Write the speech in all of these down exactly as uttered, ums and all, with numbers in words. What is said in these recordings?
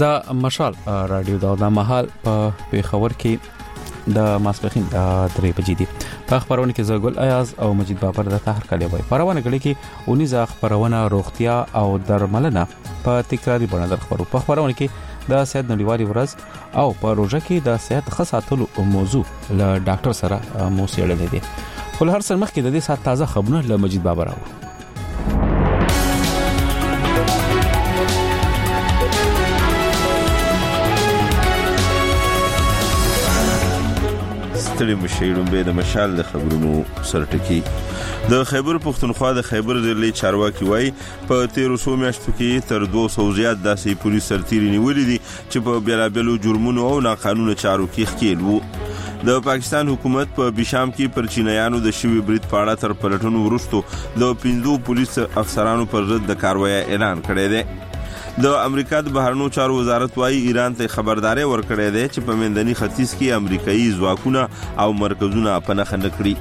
دا مشال رادیو دا د محل په پیښور کې د ماسپخین درې بجې دي. په خبرونه کې زګل ایاز او مجید بابر د طاهر کلی وای. پروانه غړي کې اونیزه خبرونه روغتیا او درملنه په تکراری بڼه در خبرو. په خبرونه کې د صحت نړیوالي ورځ او په روزه کې د صحت خاصاتلو موضوع له ډاکټر سره مو سیړلې دي. خو هر څه مخکې د دې سات تازه خبرونه له مجید بابر راو. ستړي مشیرون به د مشال د خبرونو سرټکی. د خیبر پختونخوا د خیبر ضلع چارواکي وای په تیرو سو میاشتو کې تر دوه سوه زیات داسې پولیس سرتیري نیولې دي چې په بیلابلو جرمونو او ناقانونه چارو کې ښکیل وو. د پاکستان حکومت په بشام کې پر چینایانو د شوی برید پاړه تر پلټونو وروسته د پنځو پولیس افسرانو پر ضد د کاروایی اعلان کړی دی. د امریکا د بهرنیو چارو وزارت وايي ایران ته خبرداري ورکړې ده چې په مندني ختیځ کې امریکایي ځواکونه او مرکزونه په نښه نکړي.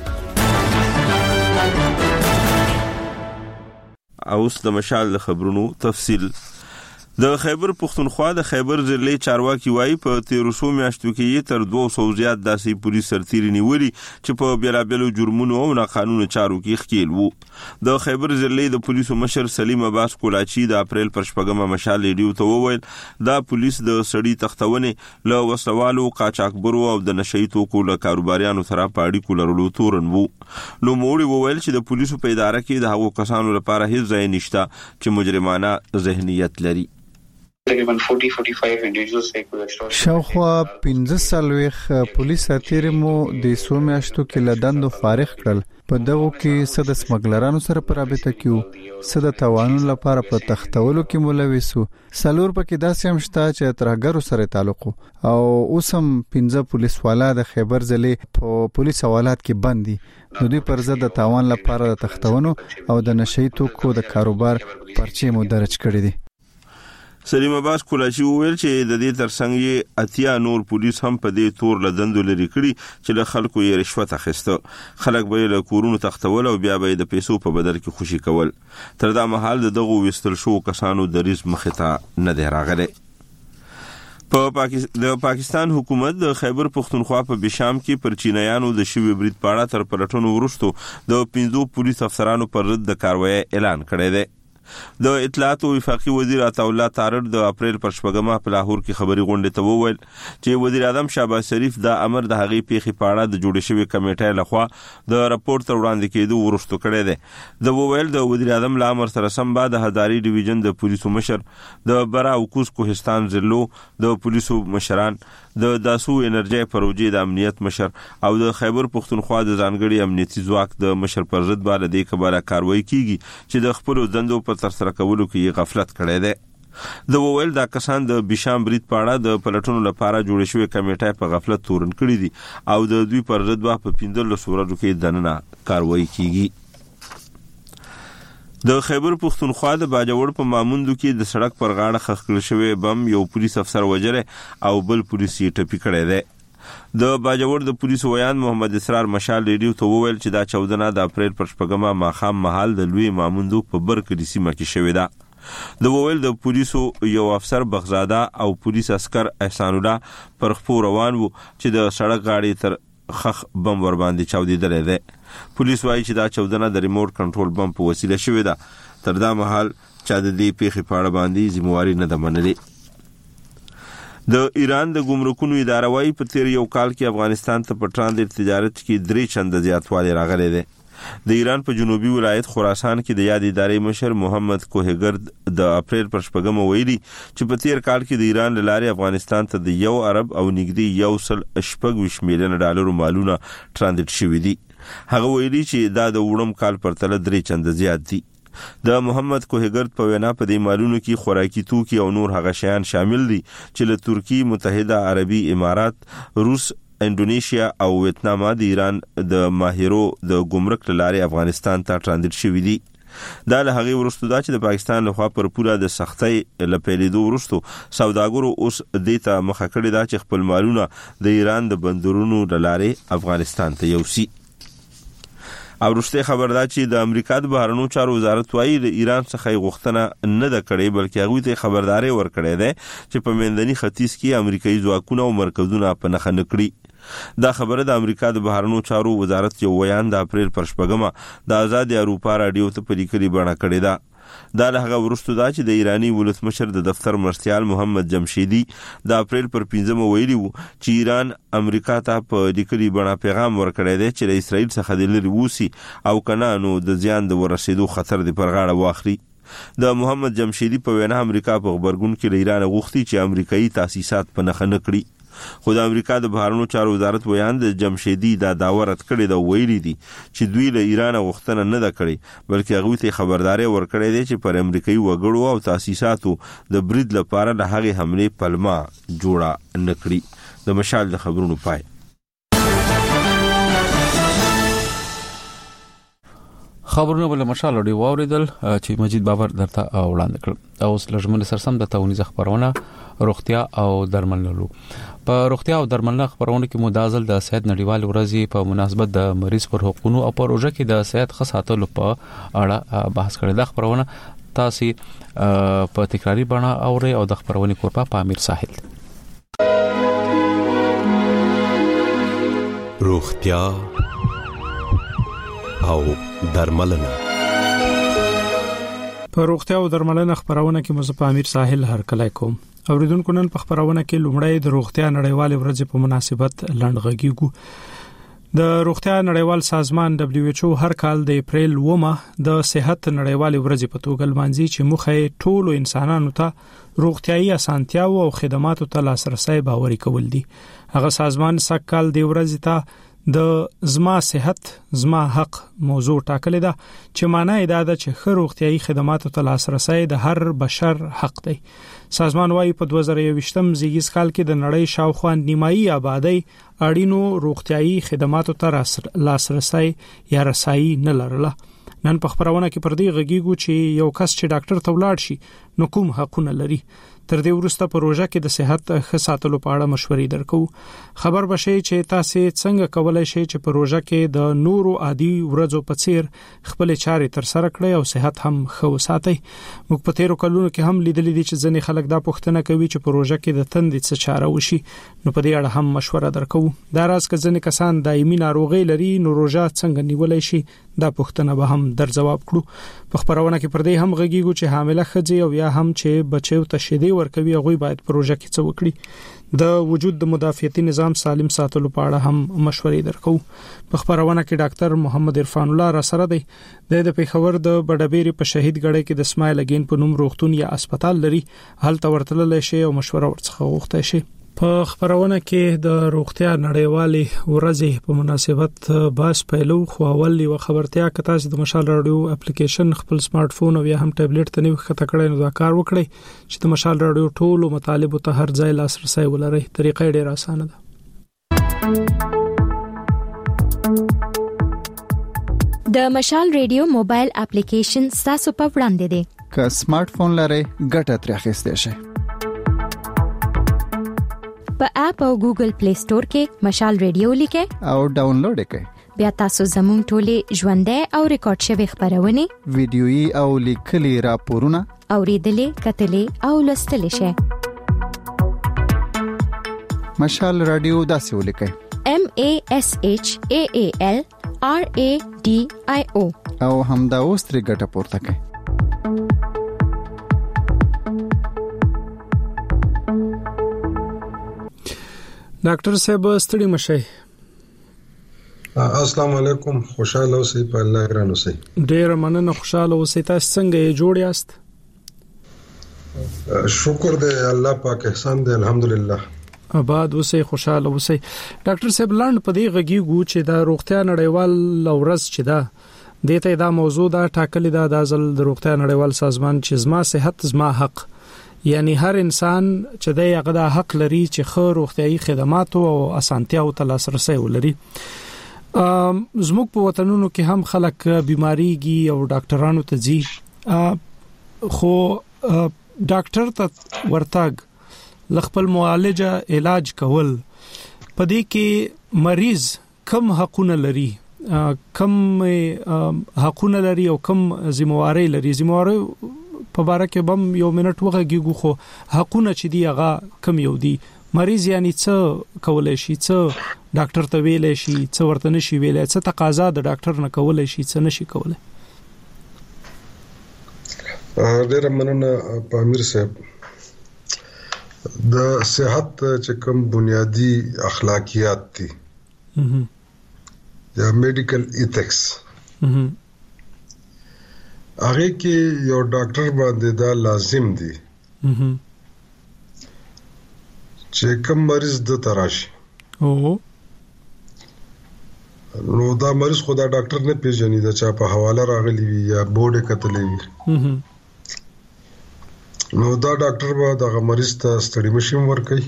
اوس د مشال د خبرونو تفصیل. د خیبر پختونخوا د خیبر ضلع چارواکي وای په تیرو سو میاشتو کې تر دوه سوه زیات داسې پولیس سرتیري نیولي چې په بیلابلو جرمونو او ناقانونه چارو کې ښکیل وو. د خیبر ضلع د پولیسو مشر سلیم عباس کولاچی د اپریل پر شپږمه مشال ریډیو ته وویل دا پولیس د سړی تختونې له وسلوالو قاچاقبرو او د نشئی توکو له کاروباریانو سره په اړیکو لرلو تورن وو. نو موړي وویل چې د پولیسو په اداره کې د هغو کسانو لپاره هیڅ ځای نشته چې مجرمانه ذهنیت لري. شاوخوا پنځه سلويخ پولیس سرتیري مو د سو میاشتو کې لدندو فارغ کړل. په دغه کې صد سمګلرانو سره په رابطه کې صد توانون لپاره په تختولو کې ملوثو. سلور پکې داسې هم شته چې ترګرو سره تعلق او اوسم پنځه پولیس والا د خیبر ضلع په پولیس حوالات کې بندي. نو دوی پر ضد د توان لپاره د تختونو او د نشئی توکو د کاروبار پرچې مو درج کړی دي. سلیم عباس کولاچی وویل چې د دې ترڅنګ یې اتیا نور پولیس هم په دې تور لدندو لري کړي چې له خلکو یې رشوت اخیسته. خلک به له کورونو تختول او بیا به د پیسو په بدل کې خوشي کول. تر دا مهال دغه وستل شو کسانو د ریز مخته نه دی راغلی. په پاکستان د پاکستان حکومت د خیبر پختونخوا په بشام کې پر چینایانو د شوی برید پاړه تر پلټونو وروسته د پنځو پولیس افسرانو پر ضد د کاروایی اعلان کړی دی. د اطلاعات او وفاقي وزیر عطا الله تارړ د اپریل پر شپږمه په لاهور کې خبري غونډه ته وویل چې وزیر اعظم شهباز شریف د امر د هغې پیښې په اړه د جوړې شوی کمیټې لخوا د راپور تر وړاندې کېدو وروسته کړی دی. د وویل د وزیر اعظم له امر سره سم بعد د هداري ډیویژن د پولیسو مشر د برا او کوز کوهستان ضلعو د پولیسو مشران د داسو انرژي پروژې د امنیت مشر او د خیبر پختونخوا د ځانګړي امنیتي ځواک د مشر پر ضد باندې د کبره کاروایی کیږي چې د خپل دندو په تر سره کولو کې غفلت کړی دی. د وویل دا کسان د بشام برید پاړه د پلټونو لپاره جوړ شوی کمیټه په غفلت تورن کړی دي او د دوی پر ضد په پندل سورجو کې دننه کاروایی کیږي. د خیبر پختونخوا د باجوړ په ماموندو کې د سړک پر غاړه خښ کړل شوی بم یو پولیس افسر وجره او بل پولیس یې ټپي کړی دی. د باجوړ د پولیس ویان محمد اسرار مشال ریډیو ته وویل چې دا چودنه د اپریل پر شپږمه ماښام مهال د لوی ماموندو په برکلي سیمه کې شوې ده. د وویل د پولیسو یو افسر بغزاده او پولیس عسكر احسان الله پر خپل روان وو چې د سړک غاړې تر خخ بم ور باندې چاودیدل دی. پولیس وايي چې دا چودنه د ریموټ کنټرول بم په وسیله شوې ده. تر دا مهال چې د دې پیښې په اړه باندې ذمہواری نه ده منلې. د ایران د ګمرکونو اداره وايي په تیر یو کال کې افغانستان ته په ترانزیت تجارت کې درې چنده زیاتوالی راغلی دی. د ایران په جنوبي ولایت خراسان کې د یاد ادارې مشر محمد کوهګرد د اپریل پر شپږمه ویلي چې په تیر کال کې د ایران له لارې افغانستان ته د یو ارب او نږدې یو سل شپږ ویشت میلیون ډالر مالونه ترانزیت شوي دي. هغه ویلي چې دا د وړم کال پر تله درې چنده زیات دي. د محمد کوهګرد په وینا په دې مالونو کې خوراکي توکي او نور هغه شیان شامل دي چې له ترکی، متحده عربي امارات، روس، انډونیشیا او ویتنام د ایران د ماهرو د ګمرک لارې افغانستان ته ترانزیت شوي دي. دا له هغه ورستو دا چې د پاکستان لخوا پر پوره د سختۍ لپیلیدو ورستو سوداګرو اوس دیتا مخه کړی دا چې خپل مالونه د ایران د بندرونو لارې افغانستان ته یوسي. او وروسته خبر دا چې د امریکا د بهرنیو چارو وزارت وايي د ایران څخه غوښتنه نه ده کړې بلکې هغه ته خبرداري ورکړې ده چې په میندني ختیځ کې امریکایي ځواکونه او مرکزونه په نښه نکړي. دا خبره د امریکا د بهرنیو چارو وزارت یو بیان د اپریل پر شپږمه د آزاد اروپا رادیو ته په لیکلي بڼه کړی ده. دا له هغه وروسته دا چې د ایرانی ولسمشر د دفتر مرستیال محمد جمشیدی د اپریل پر پنځمه ویلي وو چې ایران امریکا ته په لیکلي بڼه پیغام ورکړی دی چې له اسرائیل څخه د لری ووسی او کنه نو د زیان د ورسېدو خطر دی پر غاړه واخلي. د محمد جمشیدی په وینا امریکا په خبرګون کې د ایران غوښتي چې امریکایي تاسیسات په نښه نه کړي. خو د امریکا د بهرنیو چارو وزارت ویان د جمشیدی دا داوا رد کړی دا ویلي دي چې دوی له ایران غوښتنه نه ده کړې بلکې هغه ته خبرداري ورکړې دي چې پر امریکایي وګړو او تاسیساتو د برید لپاره د هغې حمله پلمه جوړه نکړي. د مشال د خبرونو پای. خبرونه بل مشال لري واوریدل چې مجید بابر درته وړاندې کړ. او اوس لږمن سرسم د تاونیزه خبرونه روغتیا او درملنه. په روغتیا او درملنه خبرونه کې مدازل د صحت نړیوال ورځې په مناسبت د مریض پر حقوقو او پروژه کې د صحت خصاتلو په اړه بحث کړي. د خبرونه تاسو په تکراری بڼه اوري او د خبرونه کورپا په امیر ساحل. روغتیا او درملنه. په روغتیا او درملنه خبرونه کې مزه په امیر ساحل هر کله کوم. اوریدونکو نن په خبرونه کې لومړی د روغتیا نړیوال ورځ په مناسبت لړغږیږو. د روغتیا نړیوال سازمان دبليو ایچ او هر کال د اپریل اومه د صحت نړیوال ورځ په توګه لمانځي چې مخه ټولو انسانانو ته روغتيایي اسانتیاو او خدماتو ته لاسرسي باوري کول دي. هغه سازمان سکهال د ورځ ته د زما صحت زما حق موضوع ټاکلې ده چې معنی دا ده چې ښه روغتيایي خدماتو ته لاسرسي د هر بشر حق دی. سازمان وايي په دوه زره یوویشتم زیږیز کال کې د نړۍ شاوخوا نیمایي آبادی اړینو روغتيایي خدماتو ته لاسرسي یا رسایي نه لرله. نن په خبرونه کې پر دې غږیږو چې یو کس چې ډاکټر ته ولاړ شي نو کوم حقونه لري. تر دې وروسته پروژه کې د صحت ښه ساتلو په اړه مشورې درکو. خبر بشي چې تاسو څنګه کولای شئ چې پروژه کې د نورو عادي ورځو په څیر خپل چارې تر سره کړئ او صحت هم ښه وساتئ. موږ په تیرو کلونو کې هم لیدلې دي چې ځینې خلک دا پوښتنه کوي چې پروژه کې د تندې څه چاره وشي نو په دې اړه هم مشوره درکو. دا راز چې ځینې کسان دایمي ناروغي لري نو روژه څنګه نیولای شي دا پوښتنه به هم در جواب کړو. په خبرونه کې پر دې هم غږیږو چې حامله ښځې او یا هم چې بچو ته شیدې ورکوي هغه باید پروژه کې څه وکړي. د وجود د مدافعتي نظام سالم ساتلو په اړه هم مشورې درکو. په خبرونه کې ډاکټر محمد عرفان الله را سره دی. د پیښور د بډبېری په شهید ګړی کې د اسماعیل اگین په نوم روغتون یا هسپتال لري. هلته ورتلل شي او مشوره ورڅخه غوښته شي. په خبرونه کې د روغتیا نړیوالې ورځې په مناسبت باس پیلو خو اول یو خبرتیا کته چې د مشال رادیو اپلیکیشن خپل سمارټ فون او یا هم ټابلیټ ته نیو خطه کړی نو دا کار وکړي چې د مشال رادیو ټولو مطالبه ته هر ځای لاسرسي ولري. طریقې ډېر اسانه ده. د مشال رادیو موبایل اپلیکیشن تاسو په وړاندې دی. که سمارټ فون لرئ ګټه ترې اخیستئ شئ. په اپ او ګوګل پلی سٹور کې مشال رادیو لیکه او ډاونلوډ کړئ. بیا تاسو زموږ ټولې ژوندۍ او ریکارډ شوی خبرونه ویډیويي او لیکلي راپورونه اوریدلې کتلې او لوستلې شئ. مشال رادیو داسې ولیکئ M A S H A A L R A D I O او همدا اوس ترې ګټه پورته کړئ. ډاکټر صاحب ستړي مشئ. السلام علیکم. خوشاله اوسئ په الله ګران اوسئ. ډیر مننه. خوشاله اوسئ. تاسو څنګه جوړ یاست؟ شکر دې الله پاک احسان دې الحمدلله. آباد اوسئ خوشاله اوسئ. ډاکټر صاحب لاند په دې غږیږو چې د روغتیا نړیوال ورځ چې دا د ته دا موضوع دا ټاکلې ده د ځل د روغتیا نړیوال سازمان چې زما صحت زما حق یعنی هر انسان چې د هغه د حق لري چې خو روغتيایي خدمات او اسانتیاو ته لاسرسي ولري. زموږ په وطنونو کې هم خلک بیماریږي او ډاکټرانو ته ځي خو ډاکټر ته ورتاګ لخپل معالجه علاج کول په دې کې مریض کم حقونه لري کم حقونه لري او کم ذمہواری لري. ذمہواری په باره کې بم یو منټ وغږیږو خو حقونه چې دی هغه کم یو دي. مریض یعنی څه کولای شي، څه ډاکټر ته ویلای شي، څه ورته نشي ویلای، څه تقاضا د ډاکټر نه کولای شي، څه نشي کولای. ډېر مننه پامیر صاحب. د صحت چې کوم بنیادی اخلاقیات دي یا میډیکل ایتھکس هغه کې یو ډاکټر باندې دا لازم دي چې کوم مریض د تراشي او نو دا مریض خو دا ډاکټر نه پیژني، دا چا په حواله راغلی وي یا بورډ کتلې وي، نو دا ډاکټر به دا مریض ته ستړي مشیم ورکړي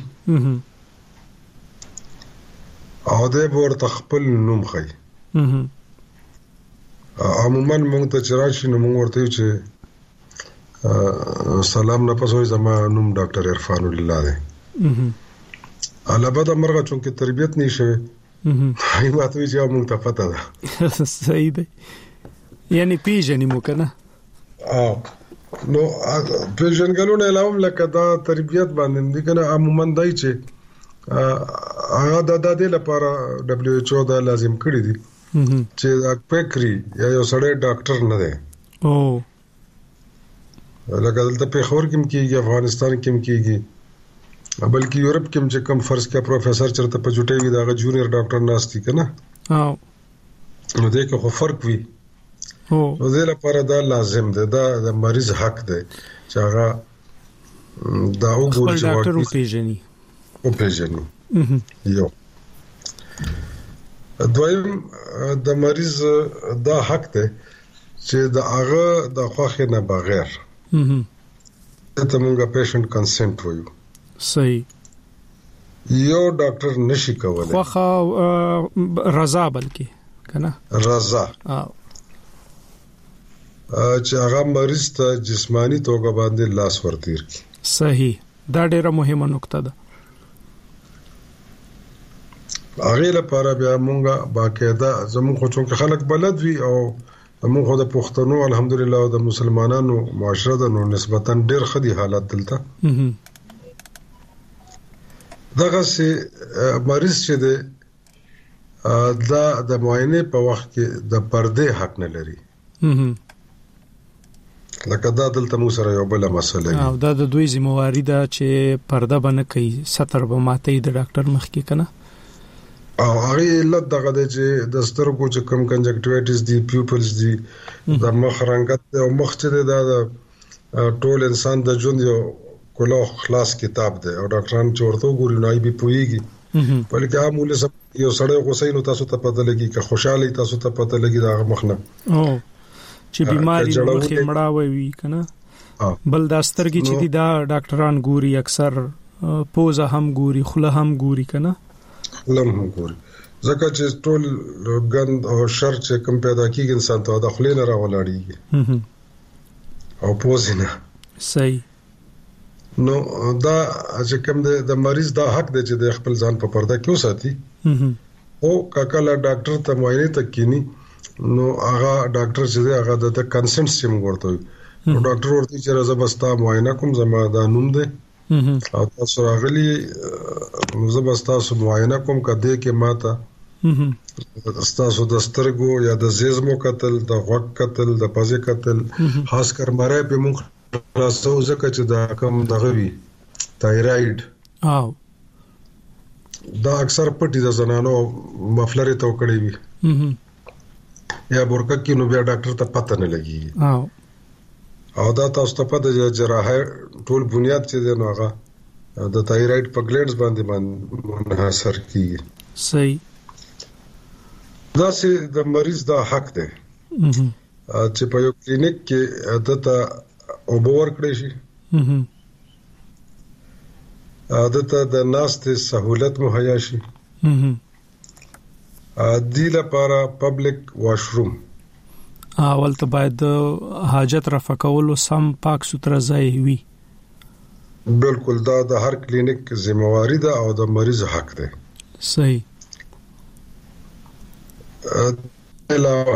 او د ورته خپل نوم خي. عموما موږ ته چرایشي نو موږ ورته چې سلام نه پسوي زما نوم ډاکټر عرفان الله دی. علاوه د مرغه چونکه تربيت نشي هغه ماته چې موږ ته پته ده. صحیح دی، یعنی پیژنې مو کنه. اه نو پیژنګلونه علاوه لکه دا تربيت باندې دي کنه. عموما دای چې هغه د دې لپاره دبليو ایچ او دا لازم کړی دي چې دا پکري یا یو سړی ډاکټر نه دی. او لکه دلته په خور کې کېږي، افغانستان کې کېږي، بلکې یورپ کې چې کوم فرض کې پروفیسور چرته په جوټي وي دا جونیئر ډاکټر ناشتي کنه. او نو دې کې خو فرق وي. او دې لپاره دا لازم دی، دا د مریض حق دی چې هغه دا وګوري چې ډاکټر پیژني او پیژني. یو دویم د مریض دا حق دی چې د هغه د خوښه نه بغیر ته موږ پیشنټ کنسنت وایو. صحیح. یو ډاکټر نشي کولای خوخه رضا بلکې کنه رضا چې هغه مریض ته جسمانی توګه باندې لاس ورتیر کی. صحیح، دا ډیره مهمه نقطه ده. هغه لپاره بیا مونږه باقاعده زموږ خو څنګه خلک بلد وي او موږ خو د پښتنو الحمدلله او د مسلمانانو معاشره د نو نسبتا ډیر خدي حالات دلته دغه سي مریض چې د دا د معاینه په وخت کې د پرده حق نه لري. لکه دا دلته مو سره یو بل مسله او دا د دوی ذمہواری ده چې پرده باندې کوي ستر به ماته د ډاکټر مخ کې کنه. او هغه علت دغه د چې د سترګو چې کم کنجکټیویټس دي، پیوپلز دي، د مخ رنګت او مخ چې د ټول انسان د ژوند یو کله خلاص کتاب دی او ډاکټران چې ورته ګوري نو ای بي پويږي بلکې عامل سب یو سړی غوسې نو تاسو ته پته لګي که خوشاله تاسو ته پته لګي دا مخ نه او چې بیماری مخې مړاوي وي کنه. بل دا سترګې چې دي دا ډاکټران ګوري اکثر پوزه هم ګوري، خوله هم ګوري کنه. لم هم ګوري ځکه چې ټول ګند او شر چې کوم پیدا کیږي انسان ته د خلې نه راولاړيږي او پوزه نه. صحیح. نو دا چې کوم د مریض دا حق دی چې د خپل ځان په پرده کې وساتي او کاکله ډاکټر ته معاینه تکینی نو هغه ډاکټر چې دی هغه د کنسنت سیم ورته وي. نو ډاکټر ورته چې راځه بستا معاینه کوم زما دا نوم دی او تاسو راغلي زه بس تاسو معاینه کوم کده کې ماته تاسو د سترګو یا د زیزمو قتل، د غوږ قتل، د پزې قتل، خاص کر مړای په مخ راسو ځکه چې دا کوم دغه وی تایراید او دا اکثر پټي د زنانو مفلر ته وکړي وي یا برکه کې نو بیا ډاکټر ته پته نه لګي او او دا تاسو ته پته جراحه ټول بنیاد چې دی نو هغه د تایراید په ګلینډز باندې منحصر کیږي. صحیح. دا چې د مریض دا حق دی چې په یو کلینیک کې دته او باور کړی شي عادت د ناست سہولت مهیا شي دی لپاره پبلک واشروم اول ته باید حاجت رفع کول او سم پاک ستر ځای وي. بالکل دا د هر کلینیک ذمہواری ده او د مریض حق ده. صحیح. علاوه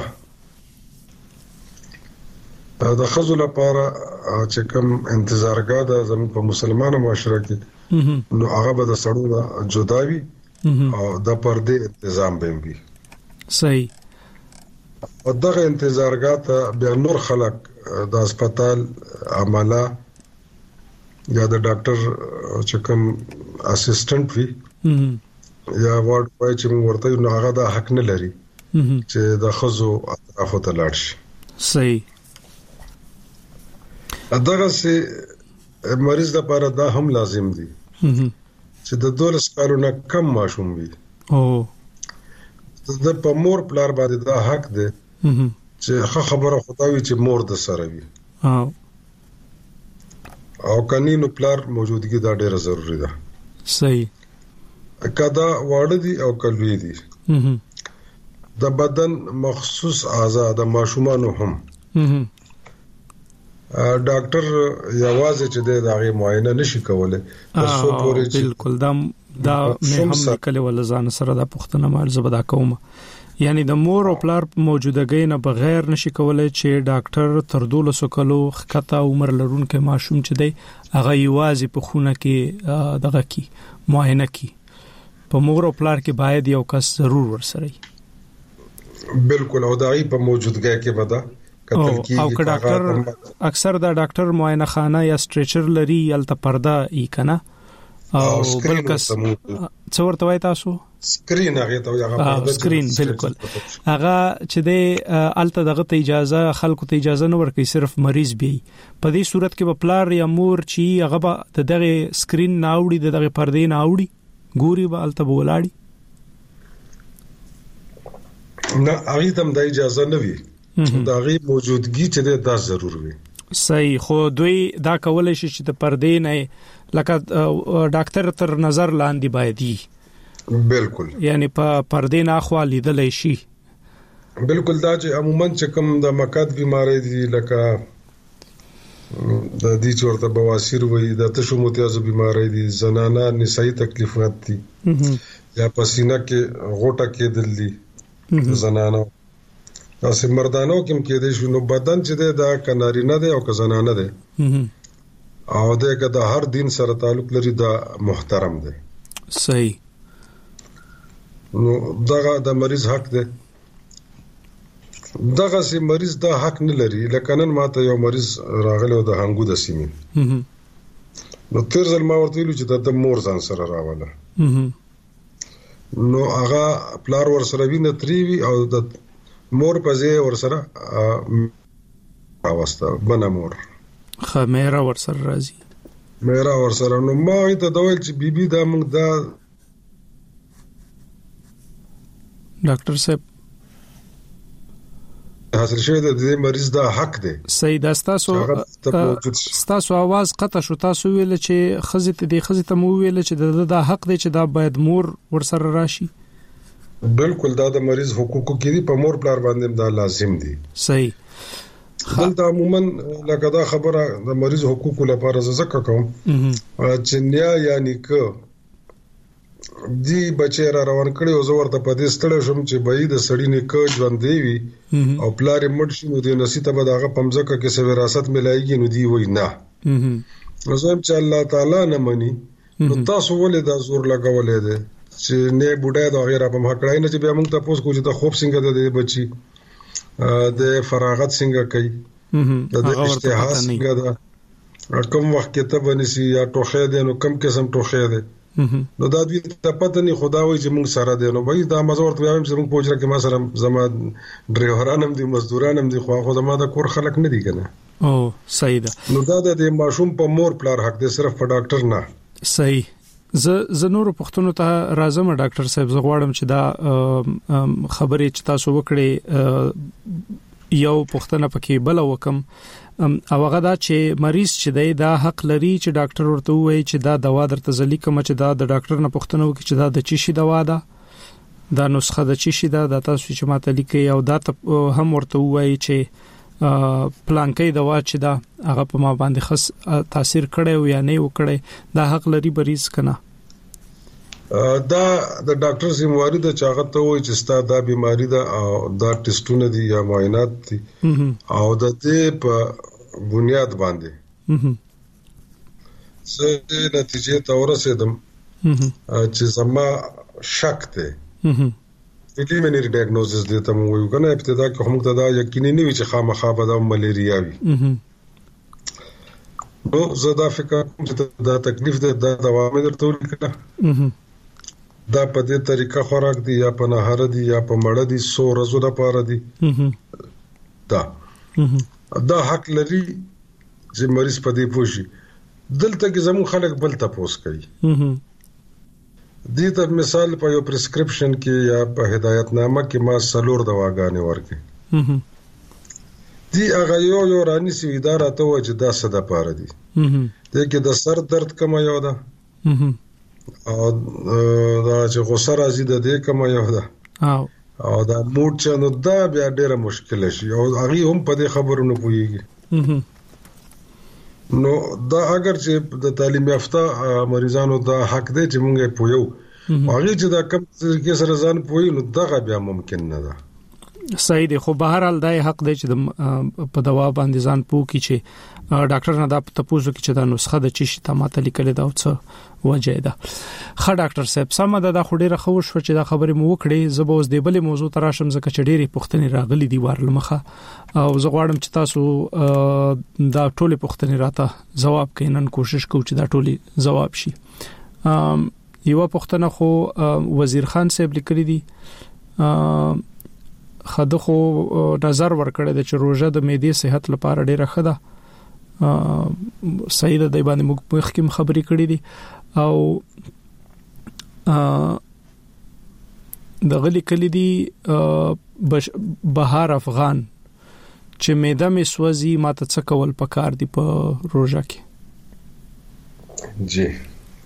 د خزو لپاره چې کوم انتظارګاه ده زموږ په مسلمانانو معاشره کې نو هغه به د سړو جداوي او د پردې تنظیم به وي. صحیح. او دغه انتظارګاه ته بیا نور خلک د هسپتال عمله یا د ډاکټر چې کوم اسسټنټ وي یا وارډ پای چې موږ ورته نو هغه د حق نه لري چې د خزو اطرافو ته لاړ شي. صحیح. دغه سي مریض لپاره دا هم لازم دي چې د دولس کالونو کم ماشوم وي. او د په مور پلار باندې دا حق دی چې خبره خداوي چې مور د سره وي. او او کنينو پلار موجودګي دا ډیره ضروری ده. صحیح. کدا واړه دي او کلوي دي د بدن مخصوص اعضاء د ماشومانو هم ډاکټر یوازې چې د هغه معاینه نشي کولای تر څو پورې چې بالکل دا دا مې هم لیکل ول ځان سره د پښتنه مال زبدا کوم یعنی د مور او پلار موجودګۍ نه بغیر نشي کولای چې ډاکټر تر دولسو کلو خطا عمر لرونکو ماشوم چې دی هغه یوازې په خونه کې دغه کی معاینه کی په مور او پلار کې باید یو کس ضرور ورسره بالکل او دای په موجودګۍ کې ودا او او ډاکټر اکثر دا ډاکټر معاینه خانه یا سټریچر لري یلته پرده ای کنه او بلکې څورته وای تاسو سکرین هغه ته هغه سکرین بالکل هغه چې د الته دغه ته اجازه خلکو ته اجازه نه ورکړي صرف مریض بي په دې صورت کې په پلار یا مور چې هغه دغه سکرین ناوړي دغه پردې ناوړي ګوري به الته بولاړي نه هغه تم د اجازه نه وي دا غي موجودګي چې دا ضرور وي. صحیح. خو دوی دا کولای شي چې د پردې نه لکه ډاکټر تر نظر لاندې باندې بالکل یعنی په پردې نه خو لیدل شي. بالکل دا چې عموما چې کوم د مقاد بیماری دي لکه د دې چورته بواسیر وي د تشو متیازو بیماری دي زنانه نسائی تکلیفات دي یا پسینه کې غوټه کې دل دي زنانه تاسو مردانو کوم کې د شنو بدن چې دا کناري نه دی او کزنانه دی او دغه د هر دین سره تعلق لري دا محترم دی. صحیح. نو دغه د مریض حق دی دغه سي مریض دا حق نه لري لکه نن ماته یو مریض راغلی د هنګو د سیمې نو تیر ځل ما ورته ویل چې د مور ځان سره راواله نو هغه پلار ور سره وینه تریوي او د مور په ځای ور سره راوسته بنا مور خمیره ور سره راځي میرا ور سره نو ما ته دویل چې بیبي دا موږ دا ډاکټر صاحب حاصل شوی د دې مریض دا حق دی. صحیح. دا تاسو تاسو आवाज قطع شو تاسو ویل چې خزه ته دی خزه ته مو ویل چې دا حق دی چې دا باید مور ور سره راشي. بالکل دا د مریض حقوقو کې دي په مور پلار باندې دا لازم دي. صحیح. دلته عموما لکه دا خبره د مریض حقوقو لپاره زکه کوم چې نیا یعنی که دی بچی را روان کړي او زه ورته په دې ستړی شم چې بې د سړی نه کې ژوند دی وي او پلار یې مړ شي نو د نصیب به دغه پمځکه کې څه وراثت ملایږي نو دی وای نه زم چې الله تعالی نه مني نو تاسو ولې دا زور لګولې ده چې نه بوډا دا غیر په مخکړای نه چې بیا موږ تاسو کو چې د خوب څنګه د بچي د فراغت څنګه کوي د اشتها څنګه دا کوم وخت کې ته بنسي یا ټوخه ده نو کم قسم ټوخه ده نو دا دوی ته پته نه خدای چې موږ سره ده نو وای دا مزور ته وایم چې موږ پوښتنه کې ما سره زما ډرایورانم دي مزدورانم دي خو خو زما د کور خلک نه دي کنه. او صحیح ده. نو دا د ماشوم په مور پلار حق دی صرف په ډاکټر نه. صحیح. ز زنور پښتون ته راځم ډاکټر صاحب زغواړم چې دا خبرې چې تاسو وکړې یو پښتنه پکې بل وکم او هغه دا چې مریض چې دی دا حق لري چې ډاکټر ورته وایي چې دا دوا درته ځلی کوم چې دا د ډاکټر نه پښتنه وکړي چې دا د چی شي دوا ده دا نسخه د چی شي ده د تاسو چې ماته لیکي او دا هم ورته وایي چې پلانکې دوا چې دا هغه په ما باندې خاص تاثیر کړي او یا نه وکړي دا حق لري مریض کنه. دا د ډاکټر ذمہواری د چاغت وای چې ستا دا بیماری ده او دا ټیسټونه دي یا معاینات دي او د دې په بنیاد باندې زه نتیجې ته ورسېدم چې زما شک ده پریلیمینری ډایګنوزس دې ته مو ویو کنه ابتدا کې هم ته دا یقیني نه وي چې خامخا به دا ملیریا وي نو زه دا فکر کوم چې دا تکلیف ده دا دوا مې درته ولیکله دا په دې طریقه خوراک دی یا په نهار دی یا په مړه دی سو ورځو لپاره دی دا دا حق لري چې مریض په دې پوښي دلته کې زموږ خلک بل تاسو کوي دې ته مثال په یو پرسکرپشن کې یا په هدایت نامه کې ما سلور دواګانې ورکې دی هغه یو یو رانی سی اداره ته و چې دا څه د پاره دي دې کې د سر درد کوم یو ده او دا چې غوسه راځي د دې کوم یو ده او او دا موډ چې نو دا بیا ډیره مشکل شي او هغه هم په دې خبرونه پويږي نو دا اگر چې د تعلیم یافته مریضانو دا حق دی چې مونږه پویو هغه چې دا کم کې سره ځان پوي نو دا بیا ممکن نه ده صحیح دی خو بهر حال دای حق دی چې په دوا باندې ځان پوه کی چې ډاکټر نه دا تاسو کې چې دا نسخه د چی ته ماته لیکل دا څه وجه ده خا ډاکټر صاحب سم ده د خډيره خو شو چې دا خبره مو وکړي زبوس دی بلې موضوع تراشم زکه چې ډېری پښتني راغلي دی ورلمخه او زه غواړم چې تاسو دا ټولې پښتني راته جواب کینن کوشش کوم چې دا ټولې جواب شي یو پښتنه خو وزیر خان صاحب لیکلي دي خاده خو نظر ورکړی د چې روزه د معدې صحت لپاره ډیره ښه ده صحیح ده د باندې موږ مخکې خبرې کړې دي او د غلي کلی دي بهار افغان چې معده مې سوځي ماته څه کول پکار دي په روزه کې جی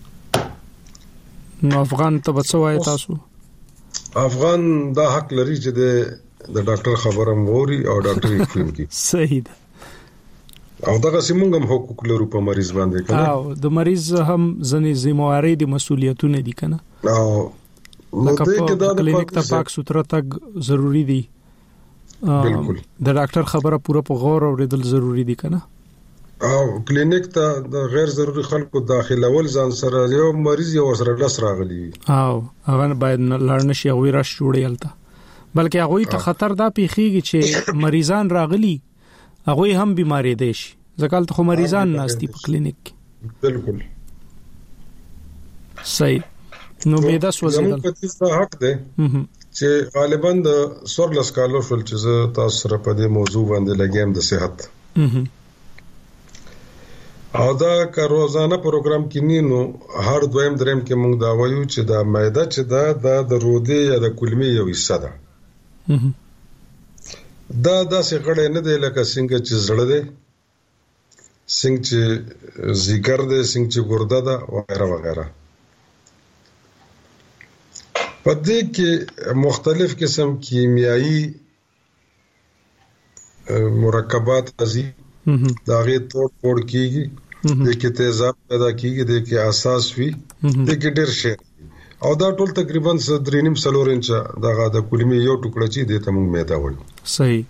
نو افغان ته څه وایي تاسو افغان دا حق لري چې د د ډاکټر خبره موري او ډاکټر یې فهم کی صحیح ده او دا سیمونږ هم حقوق لرو په مریض باندې کنه او د مریض هم ځنې ذمہواری دي مسؤلیتونه دي کنه او نو دې کې دا د کلینیک ته پاک سوتره تک ضروری دي بالکل د ډاکټر خبره پوره په غور اوریدل ضروری دي کنه او کلینیک ته د غیر ضروري خلکو داخلول ځان سره یو مریض یو سره لس راغلی او هغه باید لړن شي او راش جوړیلته بلکې هغه ته خطر دا پیخیږي چې مریضان راغلي هغه هم بیماری دي شي ځکه ته خو مریضان ناشتي په کلینیک کې بالکل صحیح نو میدا سوځي زموږ په تاسو حق ده چې غالبا د سورلس کالو فل چې تاسو سره په دې موضوع باندې لګیم د صحت او دا که روزانه پروګرام کې نینو هر دویم دریم کې موږ دا وایو چې دا معده چې دا د رودې یا د کولمې یو حصہ ده دا داسې غړې نه دی لکه څنګه چې زړه دی څنګه چې ځیګر دی څنګه چې ګرده ده وغیرہ وغیرہ په دې کې مختلف قسم کیمیاوي مرکبات راځي دا غي توړ پوړ کیږي د کې تیزاب پیدا کیږي د کې اساس وي د کې ډېر شي او دا ټول تقریبا درې نیم سلور انچ دغه د کولمې یو ټوکړه چې د تمون میدا وایي صحیح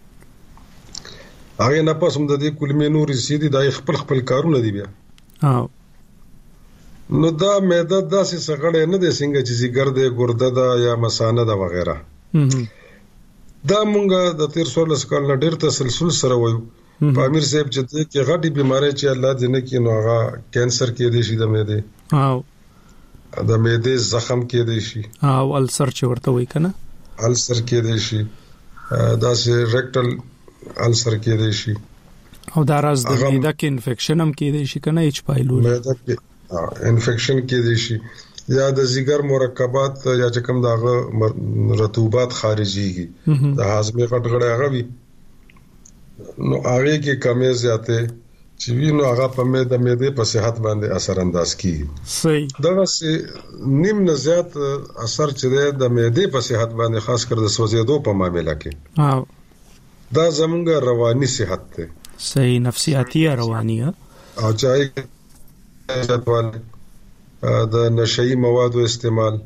هغه نه پسوم د دې کولمې نور سیدي د خپل خپل کارونه دی بیا او نو دا میدا داسې سغړې نه دي څنګه چې ځګر دې ګرده ده یا مثانه ده وغیرہ دا مونږه د تیر سولس کال نه ډېر تسلسل سره وایو پامیر صاحب چې کې غټي بيماري چې الله دې نه کې نو هغه کینسر کې دي شي د معدې او د معدې زخم کې دي شي او السر چې ورته وای کنه السر کې دي شي دا سه ریکټل السر کې دي شي او دا راز د معده کې انفیکشن هم کې دي شي کنه ایچ پایلو معده کې انفیکشن کې دي شي یا د ځیګر مرکبات یا چې کوم دغه رطوبات خارجيږي د هاضمې غټ غړې هغه وي نو هغه کې کمې زیاتې چې وینو هغه په مې د مې په صحت باندې اثر انداز کیږي صحیح دا سه نیم نه زیات اثر چې د مې په صحت باندې خاص کر د سوځېدو په معاملې کې او دا زموږ رواني صحت ته صحیح نفسیاتی رواني او چای ځټواله د نشئی موادو استعمال،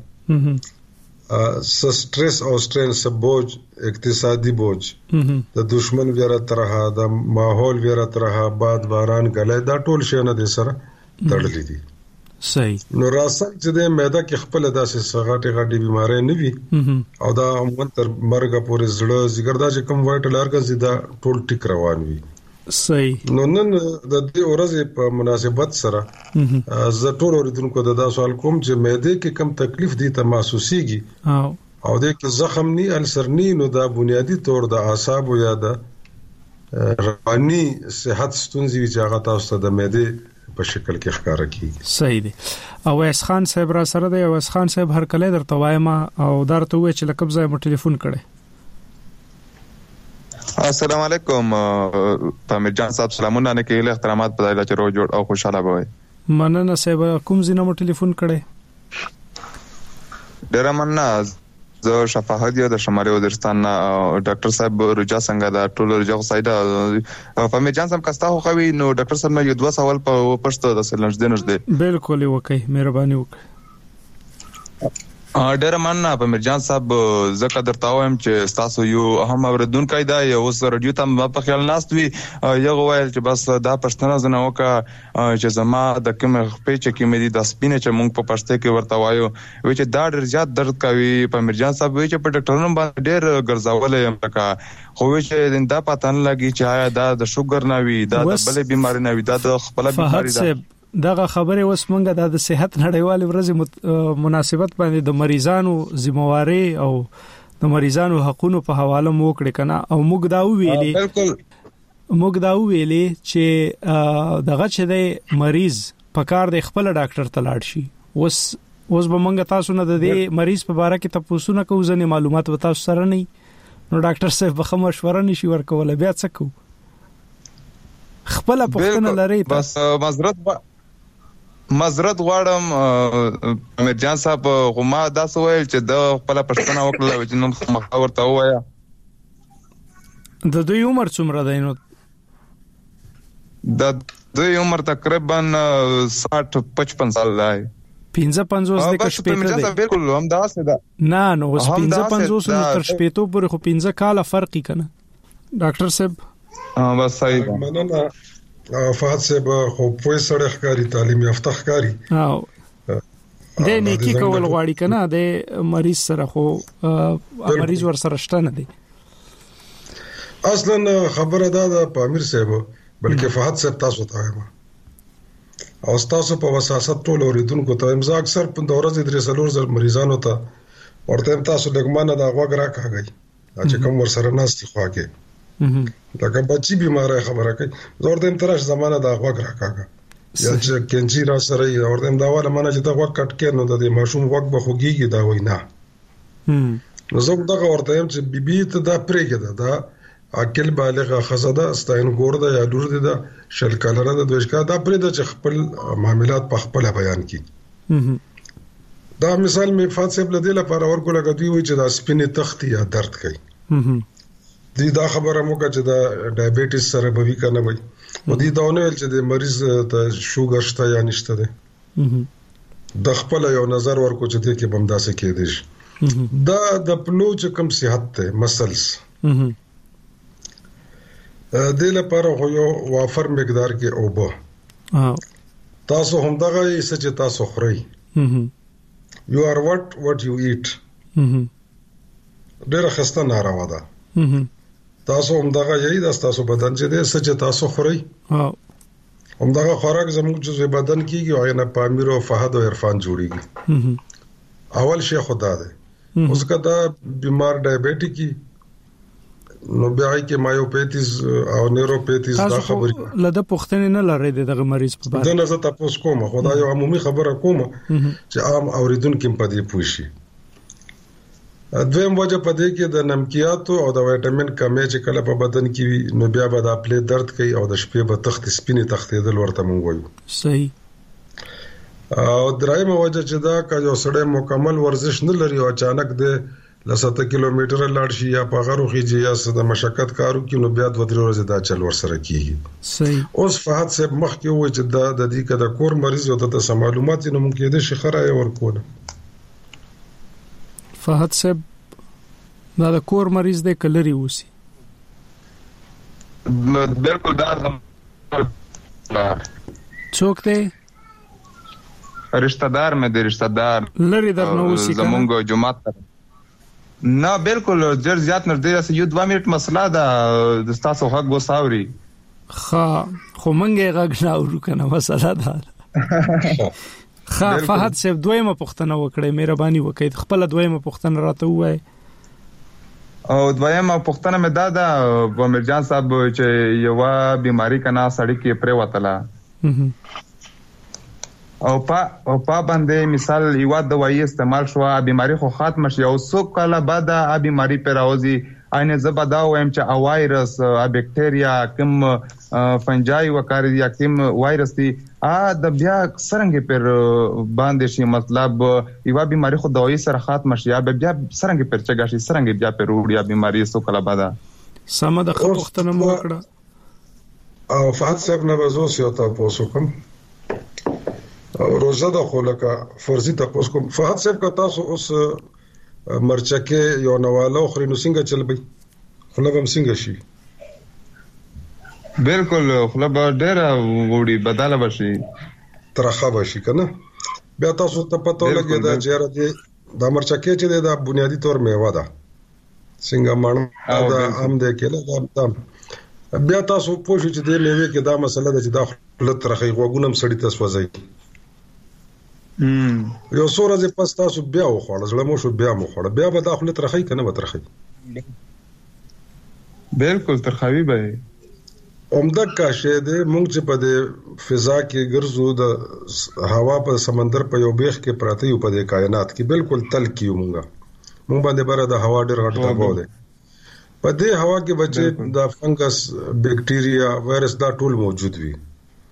سټرس او سټرین سبوج، اقتصادي بوج، د دشمن ویره ترها، د ماحول ویره ترها، باد باران غلې، دا ټول شی نه دي سره تړلې دي. صحیح. نو راسل چې د معده کې خپل داسې سغاټي غاټي بيمارۍ نه وي او دا عموما تر مرګ پورې زړه زیګردا چې کوم وایټل ارګنز دا ټول ټیک روان وي. صحیح. نو نن د دې ورځې په مناسبت سره زه ټول اوریدونکو ته دا سوال کوم چې معده کې کم تکلیف دي ته محسوسيږي او او د کې زخم ني السر ني، نو دا بنیادی طور د اعصاب یا د رواني صحت ستونزې چې هغه تاسو ته د معده په شکل کې ښکارا کیږي. صحیح دی. او اس خان صاحب را سره دی. او اس خان صاحب هر کله درته وایم او درته وې چې لکه ځای مو ټلیفون کړي. السلام علیکم پامیر جان صاحب، سلامونه نه کېله، احترامات په دایله چې رو جوړ او خوشاله بوي. مننه صاحب، کوم ځینې مو ټلیفون کړي؟ ډیر مننه. زه شفاهت یو د شمالي وزیرستان ډاکټر صاحب رجا څنګه دا ټول رجا سایدا پامیر جان صاحب کستا خو خوي. نو ډاکټر صاحب یو دوه سوال په پښتو د سلنج دینش دی. بالکل وکي، مهرباني وکړئ. ډیر مننه پامیر جان صاحب، زکه درته وایم چې تاسو یو اهم اوریدونکو دا یو سره رادیو ته په خیال ناست وي. یو وایل چې بس دا پښتنه زنه وکا چې زما د کوم په چې کې مې د سپینه چې مونږ په پښته کې ورته وایو وی چې دا ډیر زیات درد کوي. پامیر جان صاحب وی چې په ډاکټرونو باندې ډیر ګرځولې یم لکه خو وی چې دا پاتن لګي چې آیا دا د شوګر نه وي، دا د بلې بیماری نه وي، دا د خپل بیماری ده. دغه خبره اوس مونږه د صحت نړیوال ورځ مناسبت باندې د مریضانو ذمہواری او د مریضانو حقوقو په حواله مو کړی کنه. او موږ دا ویلي بالکل موږ دا ویلي چې دغه چې د مریض په کار د خپل ډاکټر ته لاړ شي. اوس اوس به مونږ تاسو نه د دې مریض په اړه کې تاسو نه کوو، ځنې معلومات وتا سره نه، نو ډاکټر صاحب به مشوره نشي ورکول. بیا څه کوو؟ خپل پوښتنه لري. بس معذرت معذرت غواړم امیر جان صاحب، غما دا سوال چې د خپل پښتنه وکړه چې نن خو ورته وایا د دوی عمر څومره دی؟ نو د دوی عمر تقریبا ساठ پچپن سال دی. پنځه پنځوس د کښپېته دی. بالکل هم دا څه ده. نه نو اوس پنځه پنځوس نو تر شپېتو پورې خو پنځه کاله فرق کنه ډاکټر صاحب. ها بس صحیح ده. مننه فات سے خو په سړی ښکاری، تعلیم یافته ښکاری. او د نیکی کول غواړي کنه د مریض سره، خو مریض ور سره شته نه دی. اصلا خبره ده د پامیر صاحب بلکې فات صاحب تاسو ته وایم او تاسو په وساست ټول اوریدونکو ته امزا اکثر په دورې درې سلور زر مریضانو ته ورته تاسو دغمانه د غوګ راکاږي چې کوم ور سره ناستي خواږي لکه بچی بیماره خبره کوي. زور دیم ترش زمانه دا غوږ راکاګه یا چې کینجی را سره یې اور دیم دا واله منه چې دا غوږ کټ کې نو د دې ماشوم غوږ به خوږیږي دا وای نه. نو زه دا ورته يم چې بیبي ته دا پرېګه دا عقل بالغه خزاده ستاین ګورده یا لور دي دا شل کالره د دوشکا دا پرې د چې خپل معاملات په خپل بیان کړي. دا مثال می فاصله بل دی لپاره ورکو لګا دی وي چې دا سپینې تخت یا درد کوي. دی دا خبره موږ چې دا ډایابټیس سره به وی کنه وي او دی دا نه چې د مریض ته شوګر شته یا نشته ده د خپل یو نظر ورکو چې د کې بمداسه کې دي. دا د پلو چې کم صحت ته مسلس د لپاره یو وافر مقدار کې اوبه تاسو هم دغه چې تاسو خورئ you are what what you eat ډېر خسته ناروا ده. تاسو هم دغه یی د تاسو بدن چې د سچ تاسو خوري هم دغه خوراک زموږ چې بدن کیږي او نه پامیر او فهد او عرفان جوړیږي. اول شی خدا ده اوس کدا بیمار ډایابټیک نو بیا کې مایوپیتیز او نیوروپیتیز دا خبرې لده پښتنه نه لري دغه مریض په اړه. دا نه زه تاسو کوم خدای یو عمومي خبره کوم چې عام اوریدونکو په دې پوښي. دویم وجه په دې کې د نمکیاتو او د وټامین کمی چې کله په بدن کې نو بیا به د خپل درد کوي او د شپې به تخت سپینې تختې دل ورته مونږ وایو. صحیح. او درایمه وجه چې دا که یو سړی مکمل ورزش نه لري او اچانک د لسته کیلومتر لاړ شي یا په غرو خيږي یا څه د مشقت کارو کې نو بیا د وتر ورځې دا چل ور سره کیږي. صحیح. اوس فهد صاحب مخکې وای چې دا د دې کده کور مریض او د تاسو معلومات نه ممکن دي شخره ورکول. فهد صاحب دا د کور مریض دی کلري وسی. بالکل دا څوک دی؟ رشتہ دار مې د رشتہ دار لری درنه وسی کنه زمونږ جماعت نه بالکل ډیر زیات نږدې سه یو دوه منټ مسله ده د تاسو حق وساوري. خا خو منګه غږ نه اورو کنه مسله ده. خا فهد صاحب دویمه پښتنه وکړې مهرباني وکړئ خپل دویمه پښتنه راته وای. او دویمه پښتنه مې دا ده ومر جان صاحب چې یو بیماری کنا سړی کې پرې وتله او په او په باندې مثال یو دوايي استعمال شو بیماری خو ختم شي او څو کاله بعد ا بیماری پر راوځي اینه زبدا وایم چې ا وایرس ا بکټریا کوم فنجای وکړي یا کوم وایرس دی ا د بیا څنګه پر باندې شي مطلب یو بیماری خو دوايي سره ختم شي یا بیا څنګه پر چګا شي څنګه بیا پر وړیا بیماری څو کاله بعد سم د خپختنه مو کړه او فهد صاحب نه وزو سیو تاسو کوم روزه د خلکا فرضي تاسو کوم فهد صاحب کا تاسو اوس مرچکه یو نواله خو نو څنګه چلبي خلک هم څنګه شي بالکل خلک ډېر وړي بداله بشي ترخه بشي کنه بیا تاسو ته پته لګی دا چې دې د مرچکه چې د بنیادی تور میوه ده څنګه مانه دا هم دې کله دا بیا تاسو پوښتنه چې دې میوه کې دا مسله ده چې دا خپل ترخه غوګونم سړی تاسو وځي ام یو سوره ز پس تاسو بیا وخوړل زړه مو شو بیا مو خوړل بیا به داخله ترخی کنه به ترخی بالکل ترخوي به عمده کاشه دې مونږ چې په دې فضا کې ګرځو د هوا په سمندر په یو بیخ کې پراته یو په دې کائنات کې بالکل تل کیو مونږه مونږ باندې بره د هوا ډېر غټ دباو دی په دې هوا کې بچي د فنګس بکټیریا وایرس دا ټول موجود وي